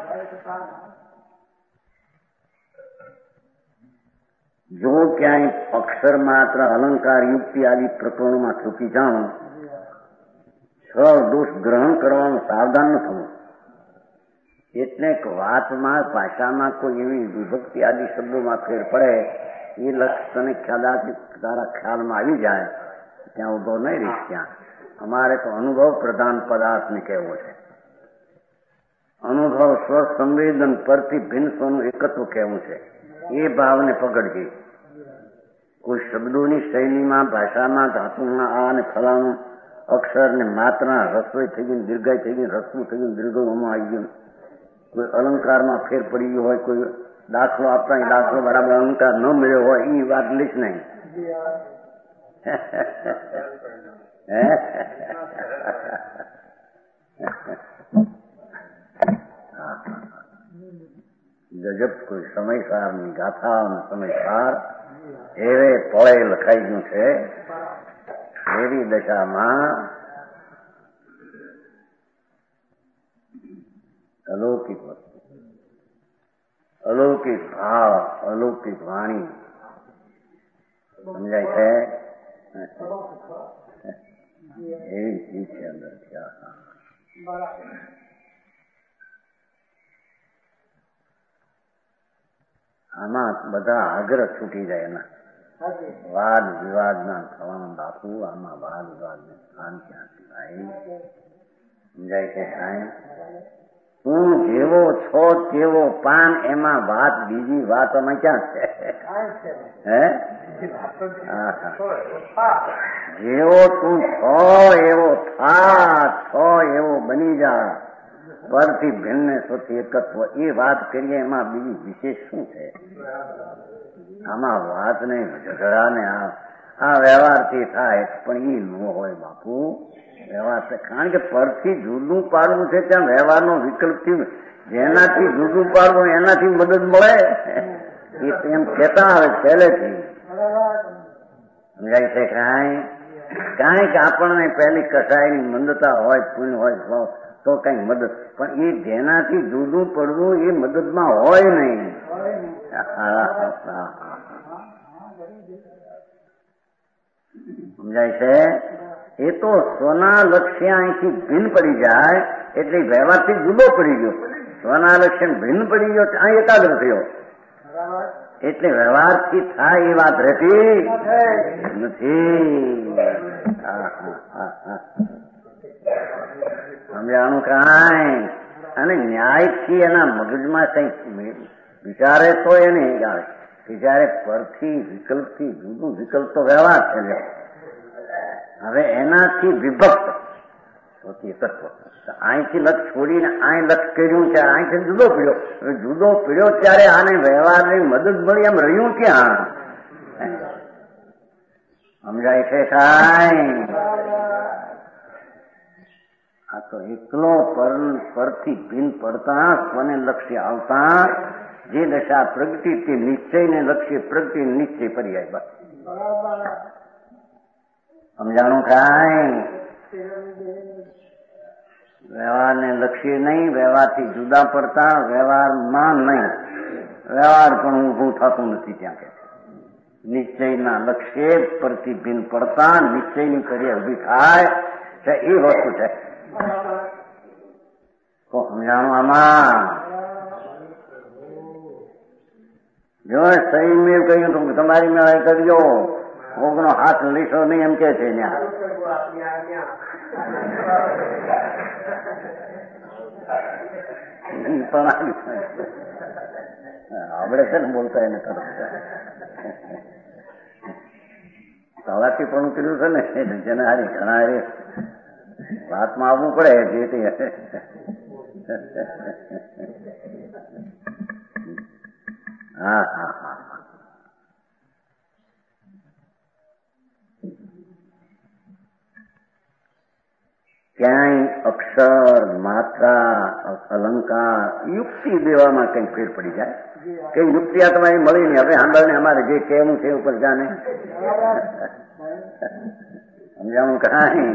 જો ક્યાંય અક્ષર માત્ર અલંકાર યુક્તિ આદિ પ્રકરણોમાં ચૂકી જાઉં, છ દોષ ગ્રહણ કરવાનું સાવધાન ન થવું. એટલે વાતમાં ભાષામાં કોઈ એવી વિભક્તિ આદિ શબ્દોમાં ફેર પડે એ લક્ષ તને ખ્યાલ તારા ખ્યાલમાં આવી જાય ત્યાં ઉભો નહીં રહીશ. ત્યાં અમારે તો અનુભવ પ્રધાન પદાર્થને કહેવો છે. અનુભવ સ્વસંવેદન પરથી ભિન્ન સ્વનું એકત્વ કહેવું છે. એ ભાવને પકડજે. કોઈ શબ્દોની શૈલીમાં ભાષામાં ધાતુના આ અને ફલાણું અક્ષર ને માત્રા રસોઈ થઈ ગઈ, દીર્ઘાય થઈ ગઈ, રસવું થઈ ગયું, દીર્ઘમાં આવી ગયું, કોઈ અલંકારમાં ફેર પડી ગયો હોય, કોઈ દાખલો આપતા દાખલો બરાબર અલંકાર ન મળ્યો હોય એ વાત લઈશ નહીં. ગજબ કોઈ સમયસારની ગાથા અને સમયસાર એવે પળે લખાઈ ગયું છે. એવી દશામાં અલૌકિક વસ્તુ, અલૌકિક ભાવ, અલૌકિક વાણી સમજાય છે. એવી ચીજ છે અંદર. આમાં બધા આગ્રહ છૂટી જાય એના વાદ વિવાદ ના થવાનું બાપુ. આમાં વાદ વિવાદ નું સ્થાન ક્યાંથી ભાઈ? સમજાય છે સાહેબ? તું જેવો છો તેવો પાન, એમાં વાત બીજી વાતોમાં ક્યાં છે? હે જેવો તું છો એવો થા, છો એવો બની જા, પરથી ભિન્ન સ્વથી એકત્વ, એ વાત કરીએ એમાં બીજી વિશેષ શું છે? આમાં વાત નહીં, ઝઘડા ને આ આ વ્યવહારથી થાય, પણ એ ન હોય બાપુ. વ્યવહાર કારણ કે પરથી જુદું પાડવું છે ત્યાં વ્યવહારનો વિકલ્પથી, જેનાથી જુદું પાડવું એનાથી મદદ મળે એ એમ કહેતા આવે પહેલેથી. સમજાય છે કાંઈ? કાંઈક આપણને પહેલી કસાયની મંદતા હોય, પુણ્ય હોય તો કઈ મદદ, પણ એ જેનાથી જુદું પડવું એ મદદમાં હોય નહીં. સમજાય છે? એ તો સ્વના લક્ષ્ય અહીંથી ભિન્ન પડી જાય એટલે વ્યવહારથી જુદો પડી ગયો. સ્વના લક્ષ્ય ભિન્ન પડી ગયો, અહીં એકાગ્ર થયો એટલે વ્યવહારથી થાય એ વાત રહેતી નથી. સમજાણું કાંઈ? અને ન્યાયથી એના મગજમાં કઈ વિચારે તો એને આવે કે જયારે પરથી વિકલ્પથી જુદું, વિકલ્પ તો વ્યવહાર છે, હવે એનાથી વિભક્ત તત્વ અહીંથી લક્ષ છોડીને અહીં લક્ષ કર્યું છે, અહીંથી જુદો પીડ્યો. જુદો પીડ્યો ત્યારે આને વ્યવહારની મદદ મળી, એમ રહ્યું ક્યાં? સમજાય છે કાંઈ? આ તો એકલો પરથી ભિન્ન પડતા સ્વને લક્ષ્ય આવતા જે દશા પ્રગતિ તે નિશ્ચયને લક્ષ્ય, પ્રગતિ નિશ્ચય પર્યાય. બસ સમજાણું કાંઈ? વ્યવહારને લક્ષ્ય નહીં, વ્યવહારથી જુદા પડતા, વ્યવહારમાં નહીં, વ્યવહાર પણ ઊભું થતું નથી ત્યાં કે નિશ્ચયના લક્ષ્ય પરથી ભિન્ન પડતા નિશ્ચયની કર્યા ઉભી થાય છે, એ વસ્તુ છે. તો સમજાણું આમાં? જો સહી મેં કહ્યું તો તમારી મેં કરજો, કોકનો હાથ લીશો નહીં એમ કે છે. આવડે છે ને બોલતા એને તરફ સવારથી પણ કર્યું છે ને, જેને હારી ઘણા હારી વાતમાં આવવું પડે જે તે. હા હા હા ક્યાંય અક્ષર, માત્રા, અલંકાર, યુક્તિ દેવામાં કઈ ફેર પડી જાય. કઈ યુક્તિ આ તમારી મળી નહીં, હવે સાંભળને અમારે જે કહેવું છે ઉપર જાણે. સમજાવું કાંઈ?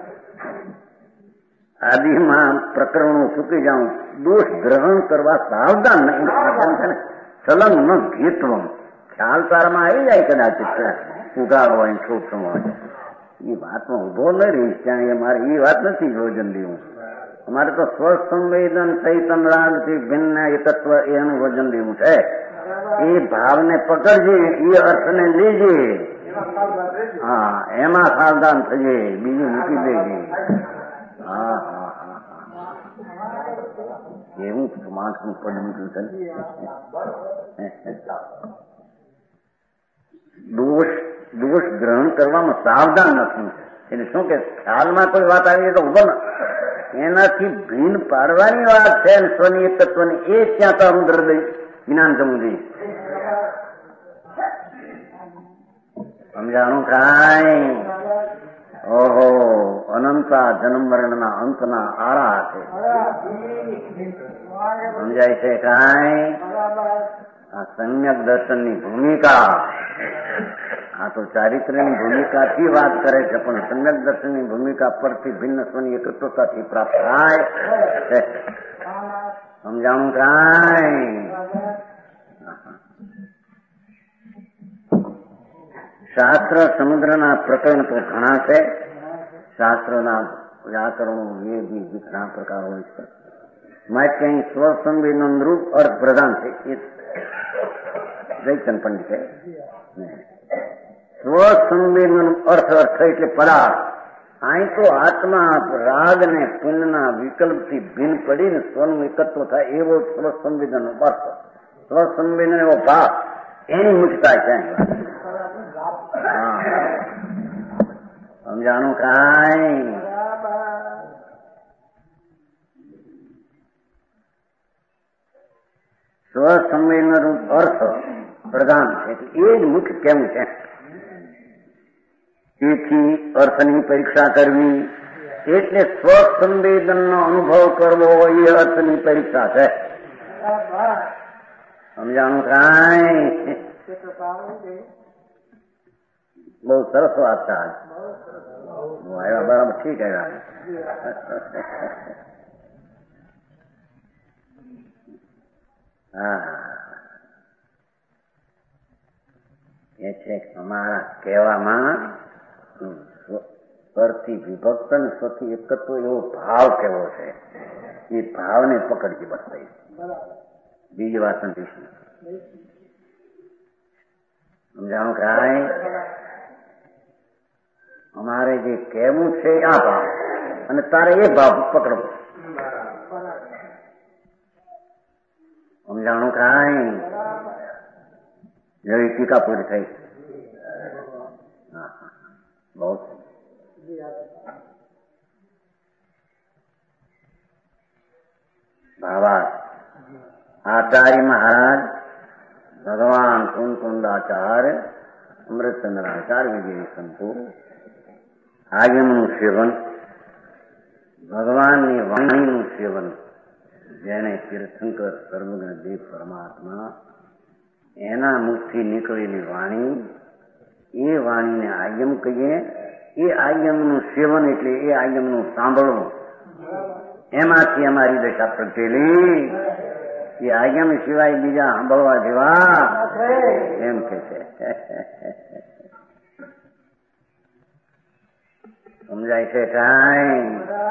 આદિમાં પ્રકરણો ચૂકી જાઉં, દોષ ગ્રહણ કરવા સાવધાન નહીં, ચલન ન ઘેતવમ. ખ્યાલ તારામાં આવી જાય કદાચ ઉગાડ હોય, સૂક્ષ્મ હોય, એ વાતમાં ઉભો ન રહીશ ત્યાં. એ મારે એ વાત નથી ભોજન દેવું. અમારે તો સ્વસંવેદન ચૈતન રાગથી ભિન્ન એકત્વ એનું વજન દેવું છે. એ ભાવને પકડજે, એ અર્થને લેજે, હા એમાં સાવધાન થજે, બીજું મૂકી દેજે. હા હા હા હા એવું માણસનું પદ મૂક્યું છે. દોષ દોષ ગ્રહણ કરવામાં સાવધાન નથી. એટલે શું કે ખ્યાલમાં કોઈ વાત આવી તો ઉભો ને એનાથી ભીન પાડવાની વાત છે. સ્વની તત્વની એ ત્યાં તો અમુક હૃદય જ્ઞાન જમવું જોઈએ. સમજાણું કાંઈ? ઓહો, અનંતા જન્મ મરણના અંતના આરા છે. સમજાય છે કાંઈ? આ સમ્યક દર્શનની ભૂમિકા, આ તો ચારિત્ર્યની ભૂમિકાથી વાત કરે છે, પણ સમ્યક દર્શનની ભૂમિકા પરથી ભિન્ન સ્વની એકત્વતાથી પ્રાપ્ત થાય છે. સમજાણું કાંઈ? શાસ્ત્ર સમુદ્રના પ્રકરણ તો ઘણા છે, શાસ્ત્રના વ્યાકરણો વેદ ઘણા પ્રકાર હોય છે, માટે અહીં સ્વસંવેદન રૂપ અર્થ પ્રધાન છે. એ જયચંદ પંડિત છે. સ્વસંવેદન અર્થ અર્થ એટલે પદાર્થ. અહીં તો આત્મા રાગ ને પુણ્યના વિકલ્પથી ભિન્ન પડીને સ્વનું એકત્વ થાય એવો સ્વસંવેદન અર્થ, સ્વસંવેદન એવો ભાવ, એની મુખ્યતા છે. સમજાણું કાંઈ? સ્વસંવેદન રૂપ અર્થ પ્રધાન છે, એ જ મુખ્ય કેવું છે. તેથી અર્થની પરીક્ષા કરવી એટલે સ્વસંવેદનનો અનુભવ કરવો એ અર્થની પરીક્ષા છે. સમજાણું કાંઈ? બહુ સરસ વાત છે. આવ્યા બરાબર, ઠીક આવ્યા. હા, એ છે અમારા કહેવામાં સ્વરથી વિભક્ત ને સ્વથી એકત્વ એવો ભાવ કેવો છે, એ ભાવને પકડજી બસ થઈ. બીજી વાત નથી. સમજાણું કાંઈ? અમારે જે કહેવું છે આ ભાવ, અને તારે એ ભાવ પકડવો. સમજાણું કાંઈ? જેવી ટીકા પૂરી થઈ. બહુ ભાવા આચાર્ય મહારાજ ભગવાન કુંકુંદાચાર્ય અમૃતચંદ્રાચાર્ય વિજય સંતો આગમનું સેવન, ભગવાનની વાણીનું સેવન, જેને તીર્થંકર સર્વજ્ઞ દેવ પરમાત્મા એના મુખથી નીકળેલી વાણી, એ વાણીને આગમ કહીએ. એ આગમનું સેવન એટલે એ આગમનું સાંભળવું, એમાંથી અમારી દશા પ્રગટેલી. એ આગમ સિવાય બીજા સાંભળવા જેવા એમ કે છે. સમજાય છે કાંઈ?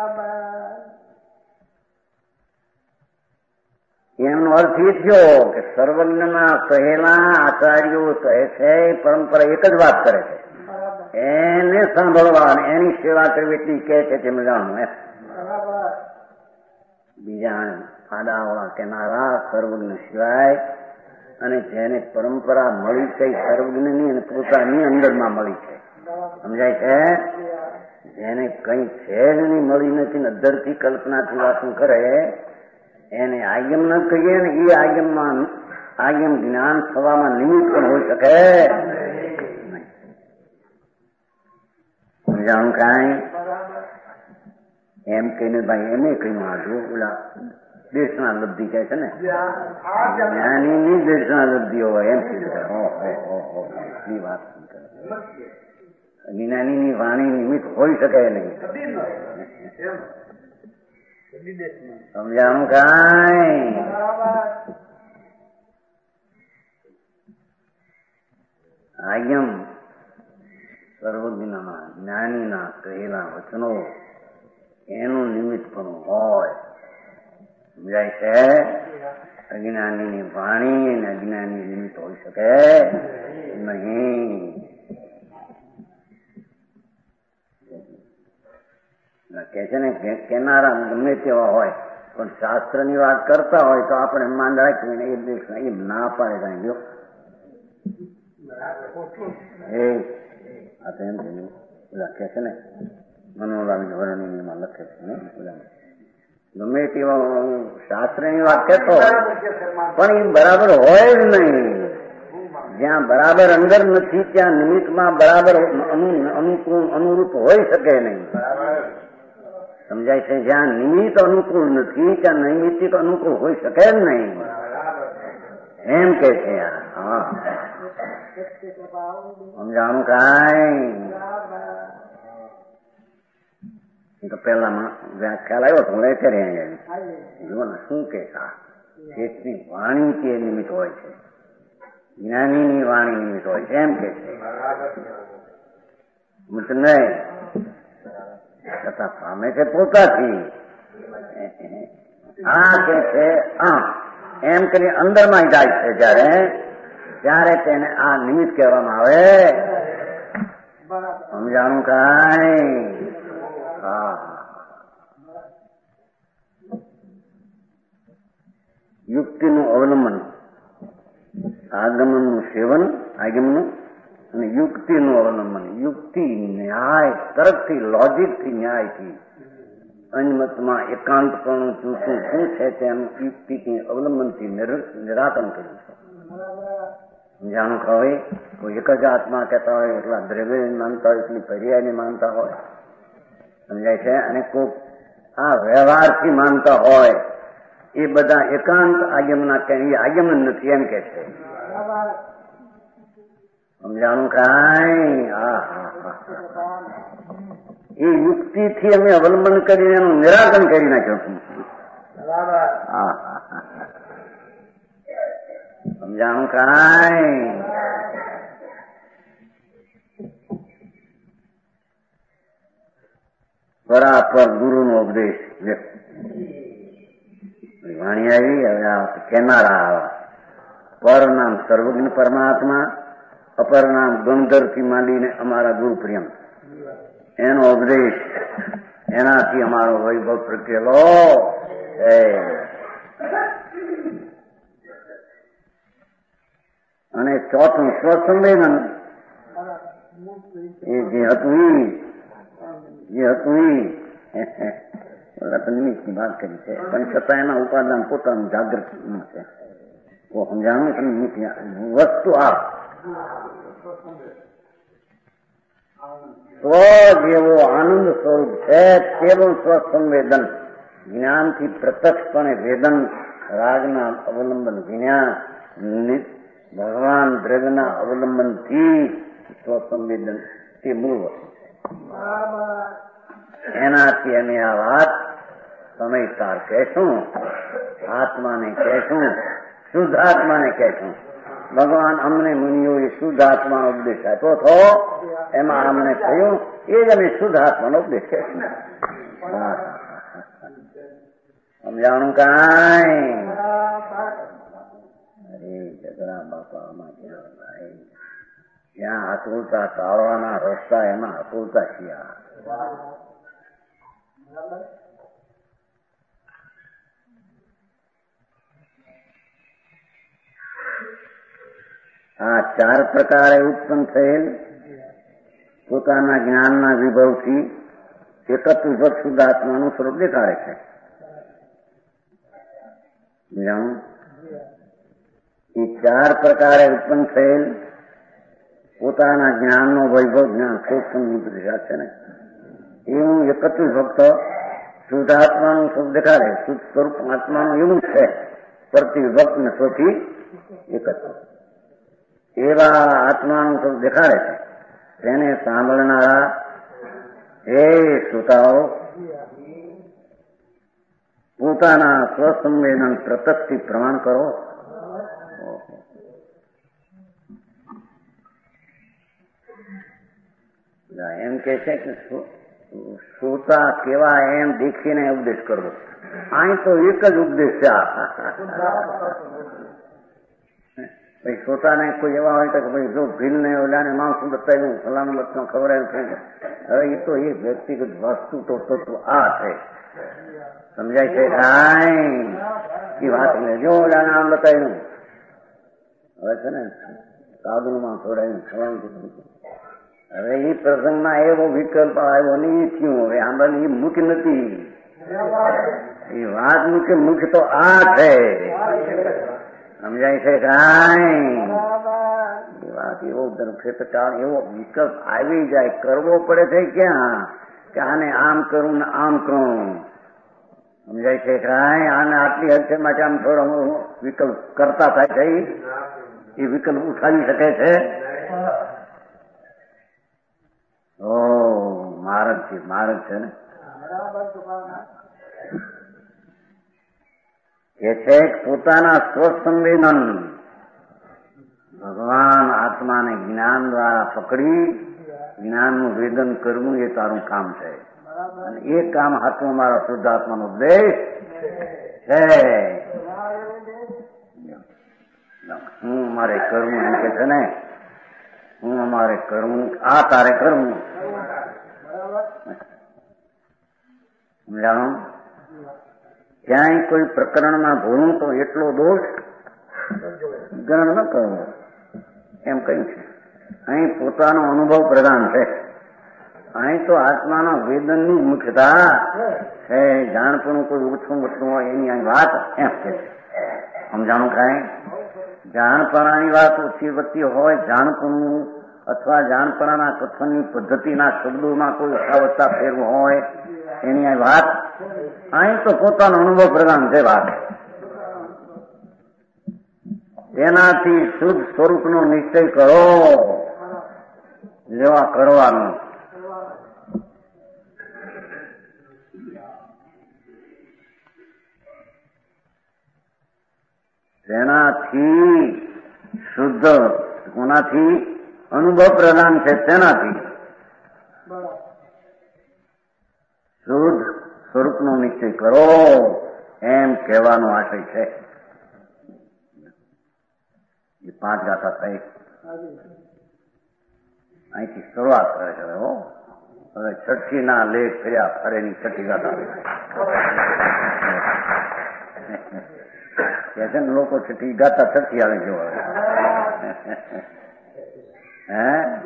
એમનો અર્થ એ થયો કે સર્વજ્ઞમાં કહેલા આચાર્યો કહે છે, પરંપરા એક જ વાત કરે છે, એને સાંભળવા અને એની સેવા કરવી એટલી કહે છે. તેમ જાણવું એમ. બીજા ફાડાવાળા કેનારા સર્વજ્ઞ સિવાય, અને જેને પરંપરા મળી છે સર્વજ્ઞની અને પોતાની અંદરમાં મળી છે. સમજાય છે? જેને કઈ છે જ નહીં, મળી નથી, અંદરથી કલ્પનાથી વાતું કરે, એને આગમ ન કહીએ ને. એ આગમમાં આગમ જ્ઞાન થવામાં નિમિત્ત પણ હોઈ શકે. સમજાણું કાંઈ? એમ કહીને ભાઈ એને કહ્યું, આજુ ઓલા દેશના લબ્ધિ કહે છે ને, જ્ઞાનીની દેશના લબ્ધિ હોય એમ કીધું. એ વાત જ્ઞાનીની વાણી નિમિત્ત હોઈ શકે નહીં. સમજાણું કાંઈ? આગમ સર્વજ્ઞના જ્ઞાનીના કહેલા વચનો એનું નિમિત્ત પણ હોય. સમજાય છે? અજ્ઞાનીની વાણી અને અજ્ઞાની નિમિત્ત હોઈ શકે નહીં. કે છે ને કેનારા ગમે તેવા હોય, પણ શાસ્ત્રની વાત કરતા હોય તો આપણે માન રાખીને એ દેશ એમ ના પાડે કાંઈ. જો એ આ તો એમ લખે છે ને, મનોલાલ વર્ણિનીમાં લખે છે ને, ગમે તેવા શાસ્ત્રની વાત કહેતો પણ એ બરાબર હોય જ નહીં. જ્યાં બરાબર અંદર નથી ત્યાં નિમિત્તમાં બરાબર અનુકૂળ અનુરૂપ હોઈ શકે નહીં. સમજાય છે? જ્યાં નિમિત્ત અનુકૂળ નથી ત્યાં નૈમિત્તિક અનુકૂળ હોઈ શકે જ નહીં. એમ કે છે. હા, સમજાણું કાંઈ? તો પેલામાં ખ્યાલ આવ્યો તો લે કરે જુઓ ને શું કે શેઠની વાણી કે નિમિત્ત હોય છે. જ્ઞાનીની વાણી નિમિત્ત હોય છે એમ કે છે. મત નહીં છતાં પામે છે પોતાથી. આ કે છે આમ એમ કરી અંદરમાં જાય છે જયારે ત્યારે તેને આ નિમિત્ત કહેવામાં આવે. સમજાણું કાંઈ? હા. યુક્તિનું અવલંબન, આગમનનું સેવન, આગમનનું અને યુક્તિનું અવલંબન. યુક્તિ ન્યાય, તર્કથી, લોજિકથી, ન્યાયથી અન્યમતમાં એકાંતપણું જૂઠું શું છે તેનું યુક્તિથી અવલંબનથી નિરાકરણ કર્યું છે. જાણું ખવાય કોઈ એક જ આત્મા કહેતા હોય, એટલા દ્રવ્ય માનતા હોય, એટલી પર્યાયને માનતા હોય, સમજાય છે. અને કોઈક આ વ્યવહારથી માનતા હોય એ બધા એકાંત આગમના કે આગમન નથી એમ કે છે. સમજાણું કાંઈ? હા હા હા. એ યુક્તિથી અમે અવલંબન કરીને એનું નિરાકરણ કરી નાખ્યું. હા હા હા. સમજાણું કાંઈ? બરાબર ગુરુનો ઉપદેશ વાણી આવી. હવે આ કેનારા આવા પર નામ સર્વજ્ઞ પરમાત્મા, અપર નામ ગંધર્વથી માંડીને અમારા ગુરુ પ્રિયમ, એનો ઉપદેશ, એનાથી અમારો વૈભવ પ્રગટેલો છે. અને ચોથું સ્વસંવેદન, એ જે હતું જે હતું નિમિત્તની વાત કરી છે, પણ છતાં એના ઉપાદાન પોતાનું જાગૃત છે. સમજાણું તમે? વસ્તુ આ સ્વ જેવો આનંદ સ્વરૂપ છે તેવું સ્વસંવેદન, જ્ઞાનથી પ્રત્યક્ષપણે વેદન, રાગના અવલંબન વિના, ભગવાન દ્રવ્યના અવલંબનથી સ્વસંવેદન તે મૂળ વસ્તુ. એનાથી અમે આ વાત સમયસાર કહેશું, આત્માને કહેશું, શુદ્ધ આત્માને કહેશું. ભગવાન અમને મુનિઓએ શુદ્ધ આત્માનો ઉપદેશ આપ્યો હતો, એમાં અમને કહ્યું એ જ અમે શુદ્ધ આત્માનો ઉપદેશ કહેશું. સમજાણું કાંઈ? અરે જગરા બાપામાં જ્યાં જ્યાં અતુલતા ટાળવાના રસ્તા એમાં અતુલતા શિયા. આ ચાર પ્રકારે ઉત્પન્ન થયેલ પોતાના જ્ઞાનના વિભવથી એકત્વ વિભક્ત શુદ્ધ આત્માનું સ્વરૂપ દેખાડે છે. જાણો, એ ચાર પ્રકારે ઉત્પન્ન થયેલ પોતાના જ્ઞાનનો વૈભવ જ્ઞાન સૂક્ષ્મ છે ને, એવું એકત્વ વિભક્ત શુદ્ધ આત્માનું સ્વરૂપ દેખાડે. શુદ્ધ સ્વરૂપ આત્માનું એવું છે, પ્રતિ વિભક્ત ને સ્વથી એકત્વ એવા આત્માનું સ્વરૂપ દેખાડે છે. તેને સાંભળનારા હે શ્રોતાઓ પોતાના સ્વસંવેદન પ્રત્યક્ષથી પ્રમાણ કરો. એમ કે છે કે શ્રોતા કેવા એમ દેખીને ઉપદેશ કરવો. અહીં તો એક જ ઉપદેશ છે. ભાઈ શ્રોતાને કોઈ એવા હોય તો કે ભાઈ જો ભીલને ઓલાને માણસ બતાવ્યું, ફલાનું બતાવું, ખબર. હવે એ તો એ વ્યક્તિગત વસ્તુ તો તત્વ આ છે. સમજાય છે કાંઈ? એ વાત જો ઓલાને આમ બતાવ્યું, હવે છે ને સાધુમાં છોડાયું, ફલાણું. હવે એ પ્રસંગમાં એવો વિકલ્પ આવ્યો ને એ થયું. હવે આંબા એ મુખ્ય નથી, એ વાત મુખ્ય મુખ્ય તો આ છે. સમજાય છે કાંઈ? એ વાત એવો ક્ષેત્રકાળ એવો વિકલ્પ આવી જાય, કરવો પડે છે ક્યાં કે આને આમ કરું ને આમ કરું. સમજાય છે કાંઈ? આને આટલી હદ માટે આમ થોડો વિકલ્પ કરતા થાય છે, એ વિકલ્પ ઉઠાવી શકે છે. ઓ માર્ગ છે, માર્ગ છે ને. કે છે પોતાના સ્વસંવેદન ભગવાન આત્માને જ્ઞાન દ્વારા પકડી જ્ઞાનનું વેદન કરવું એ તારું કામ છે. અને એ કામ હાથમાં મારા શુદ્ધાત્માનો ઉદ્દેશ છે. હું અમારે કરવું એમ કે છે ને, હું અમારે કરવું આ તારે કરવું. સમજાણું? ક્યાંય કોઈ પ્રકરણમાં ભૂલું તો એટલો દોષ ગ્રહણ ન કરવો એમ કહ્યું છે. અહીં પોતાનો અનુભવ પ્રધાન છે. અહીં તો આત્માના વેદનની મુખ્યતા છે. જાણપણું કોઈ ઓછું ઓછું હોય એની અહીં વાત એમ કે છે. સમજાણું કાંઈ? જાણપણાની વાત ઓછી વચ્ચે હોય, જાણપણું અથવા જાણપણાના કથનની પદ્ધતિના શબ્દોમાં કોઈ ઓછા ફેરવું હોય એની અહીં વાત. અહીં તો પોતાનો અનુભવ પ્રધાન છે વાત. તેનાથી શુદ્ધ સ્વરૂપનો નિશ્ચય કરો જેવા કરવાનો. તેનાથી શુદ્ધ કોનાથી? અનુભવ પ્રધાન છે તેનાથી શુદ્ધ સ્વરૂપનો નિશ્ચય કરો એમ કહેવાનો આશય છે. એ પાંચ ગાથા થઈ. અહીંથી શરૂઆત કરે છે. હો હવે છઠ્ઠી ના લેખ કર્યા ફરેની છઠ્ઠી ગાથા કે છે ને લોકો છઠ્ઠી ગાથા છઠ્ઠી આવે જો હે.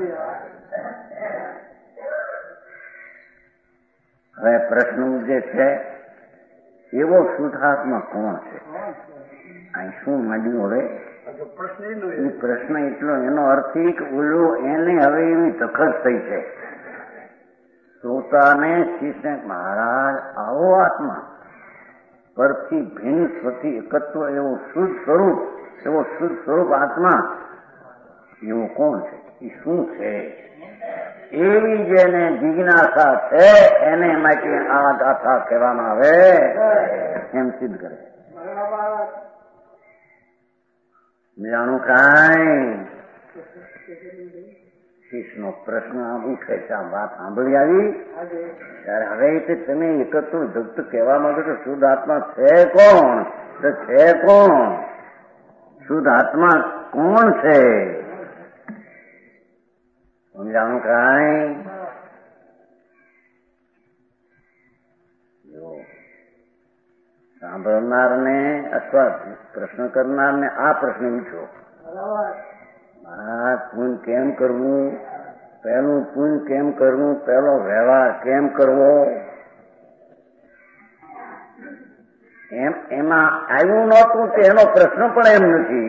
હવે પ્રશ્ન જે છે એવો શુદ્ધાત્મા કોણ છે? અહીં શું માંડ્યું? હવે એ પ્રશ્ન એટલો એનો અર્થ કે ઓલો એને હવે એવી તખત થઈ છે શ્રોતાને શિષ્ય મહારાજ આવો આત્મા પરથી ભિન્ન સ્વથી એકત્વ એવો શુદ્ધ સ્વરૂપ એવો શુદ્ધ સ્વરૂપ આત્મા એવો કોણ છે? એ શું છે? એવી જેને જિજ્ઞાસા છે એને માટે આ ગાથા કહેવામાં આવે એમ સિદ્ધ કરે. જાણું કાંઈ? શિષ્યનો પ્રશ્ન ઉઠે છે. આ વાત સાંભળી આવી ત્યારે હવે તમે એકત્વ જગત કહેવા માંગો છો શુદ્ધ આત્મા છે કોણ? તો છે કોણ? શુદ્ધ આત્મા કોણ છે? સમજાણું કાંઈ? સાંભળનારને અથવા પ્રશ્ન કરનારને આ પ્રશ્ન પૂછો, આ પુણ્ય કેમ કરવું? પહેલું પુણ્ય કેમ કરવું? પહેલો વ્યવહાર કેમ કરવો? એમ એમાં આવ્યું નહોતું તે એનો પ્રશ્ન પણ એમ નથી.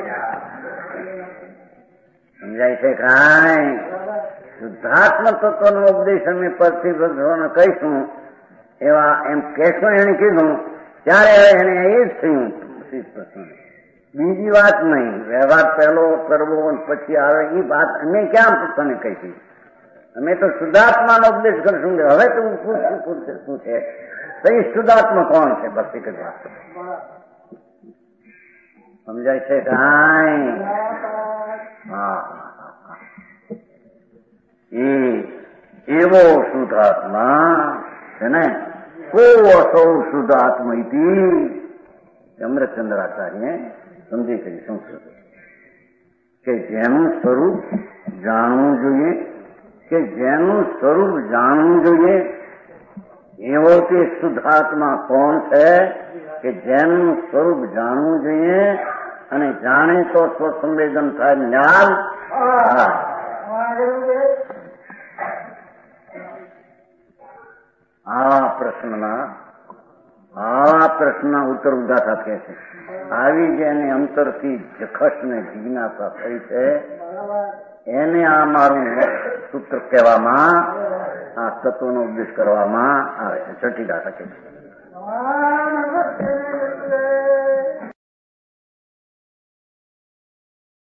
સમજાય છે કાંઈ? શુદ્ધાત્મ તત્વનો ઉપદેશ અમે પરથી ભગવાન કહીશું એવા એમ કહેશું એને કીધું ત્યારે એને એ જ થયું પ્રશ્ન. બીજી વાત નહીં. વ્યવહાર પહેલો કરવો પછી આવે એ વાત અમે ક્યાં તને કહીશું? અમે તો શુદ્ધાત્માનો ઉપદેશ કરશું. હવે તો શું છે? તો એ શુદ્ધાત્મા કોણ છે? બસ એક જ વાત. સમજાય છે કાંઈ? હા, એ એવો શુદ્ધાત્મા છે ને. કો અસૌ શુદ્ધાત્મા ઇતિ અમૃતચંદ્રાચાર્ય સમજી કરી સંસ્કૃત કે જેનું સ્વરૂપ જાણવું જોઈએ, કે જેનું સ્વરૂપ જાણવું જોઈએ એવો તે શુદ્ધાત્મા કોણ છે? કે જેનું સ્વરૂપ જાણવું જોઈએ અને જાણે તો સ્વસંવેદન થાય જ્ઞાન. આ પ્રશ્નના આ પ્રશ્નના ઉત્તર ઉદાતા કહે છે. આવી જેને અંતરથી જખસ ને જિજ્ઞાસા થઈ છે એને આ મારું સૂત્ર કહેવામાં, આ તત્વનો ઉપદેશ કરવામાં આવે છે. છઠ્ઠી ગાથા કહે છે.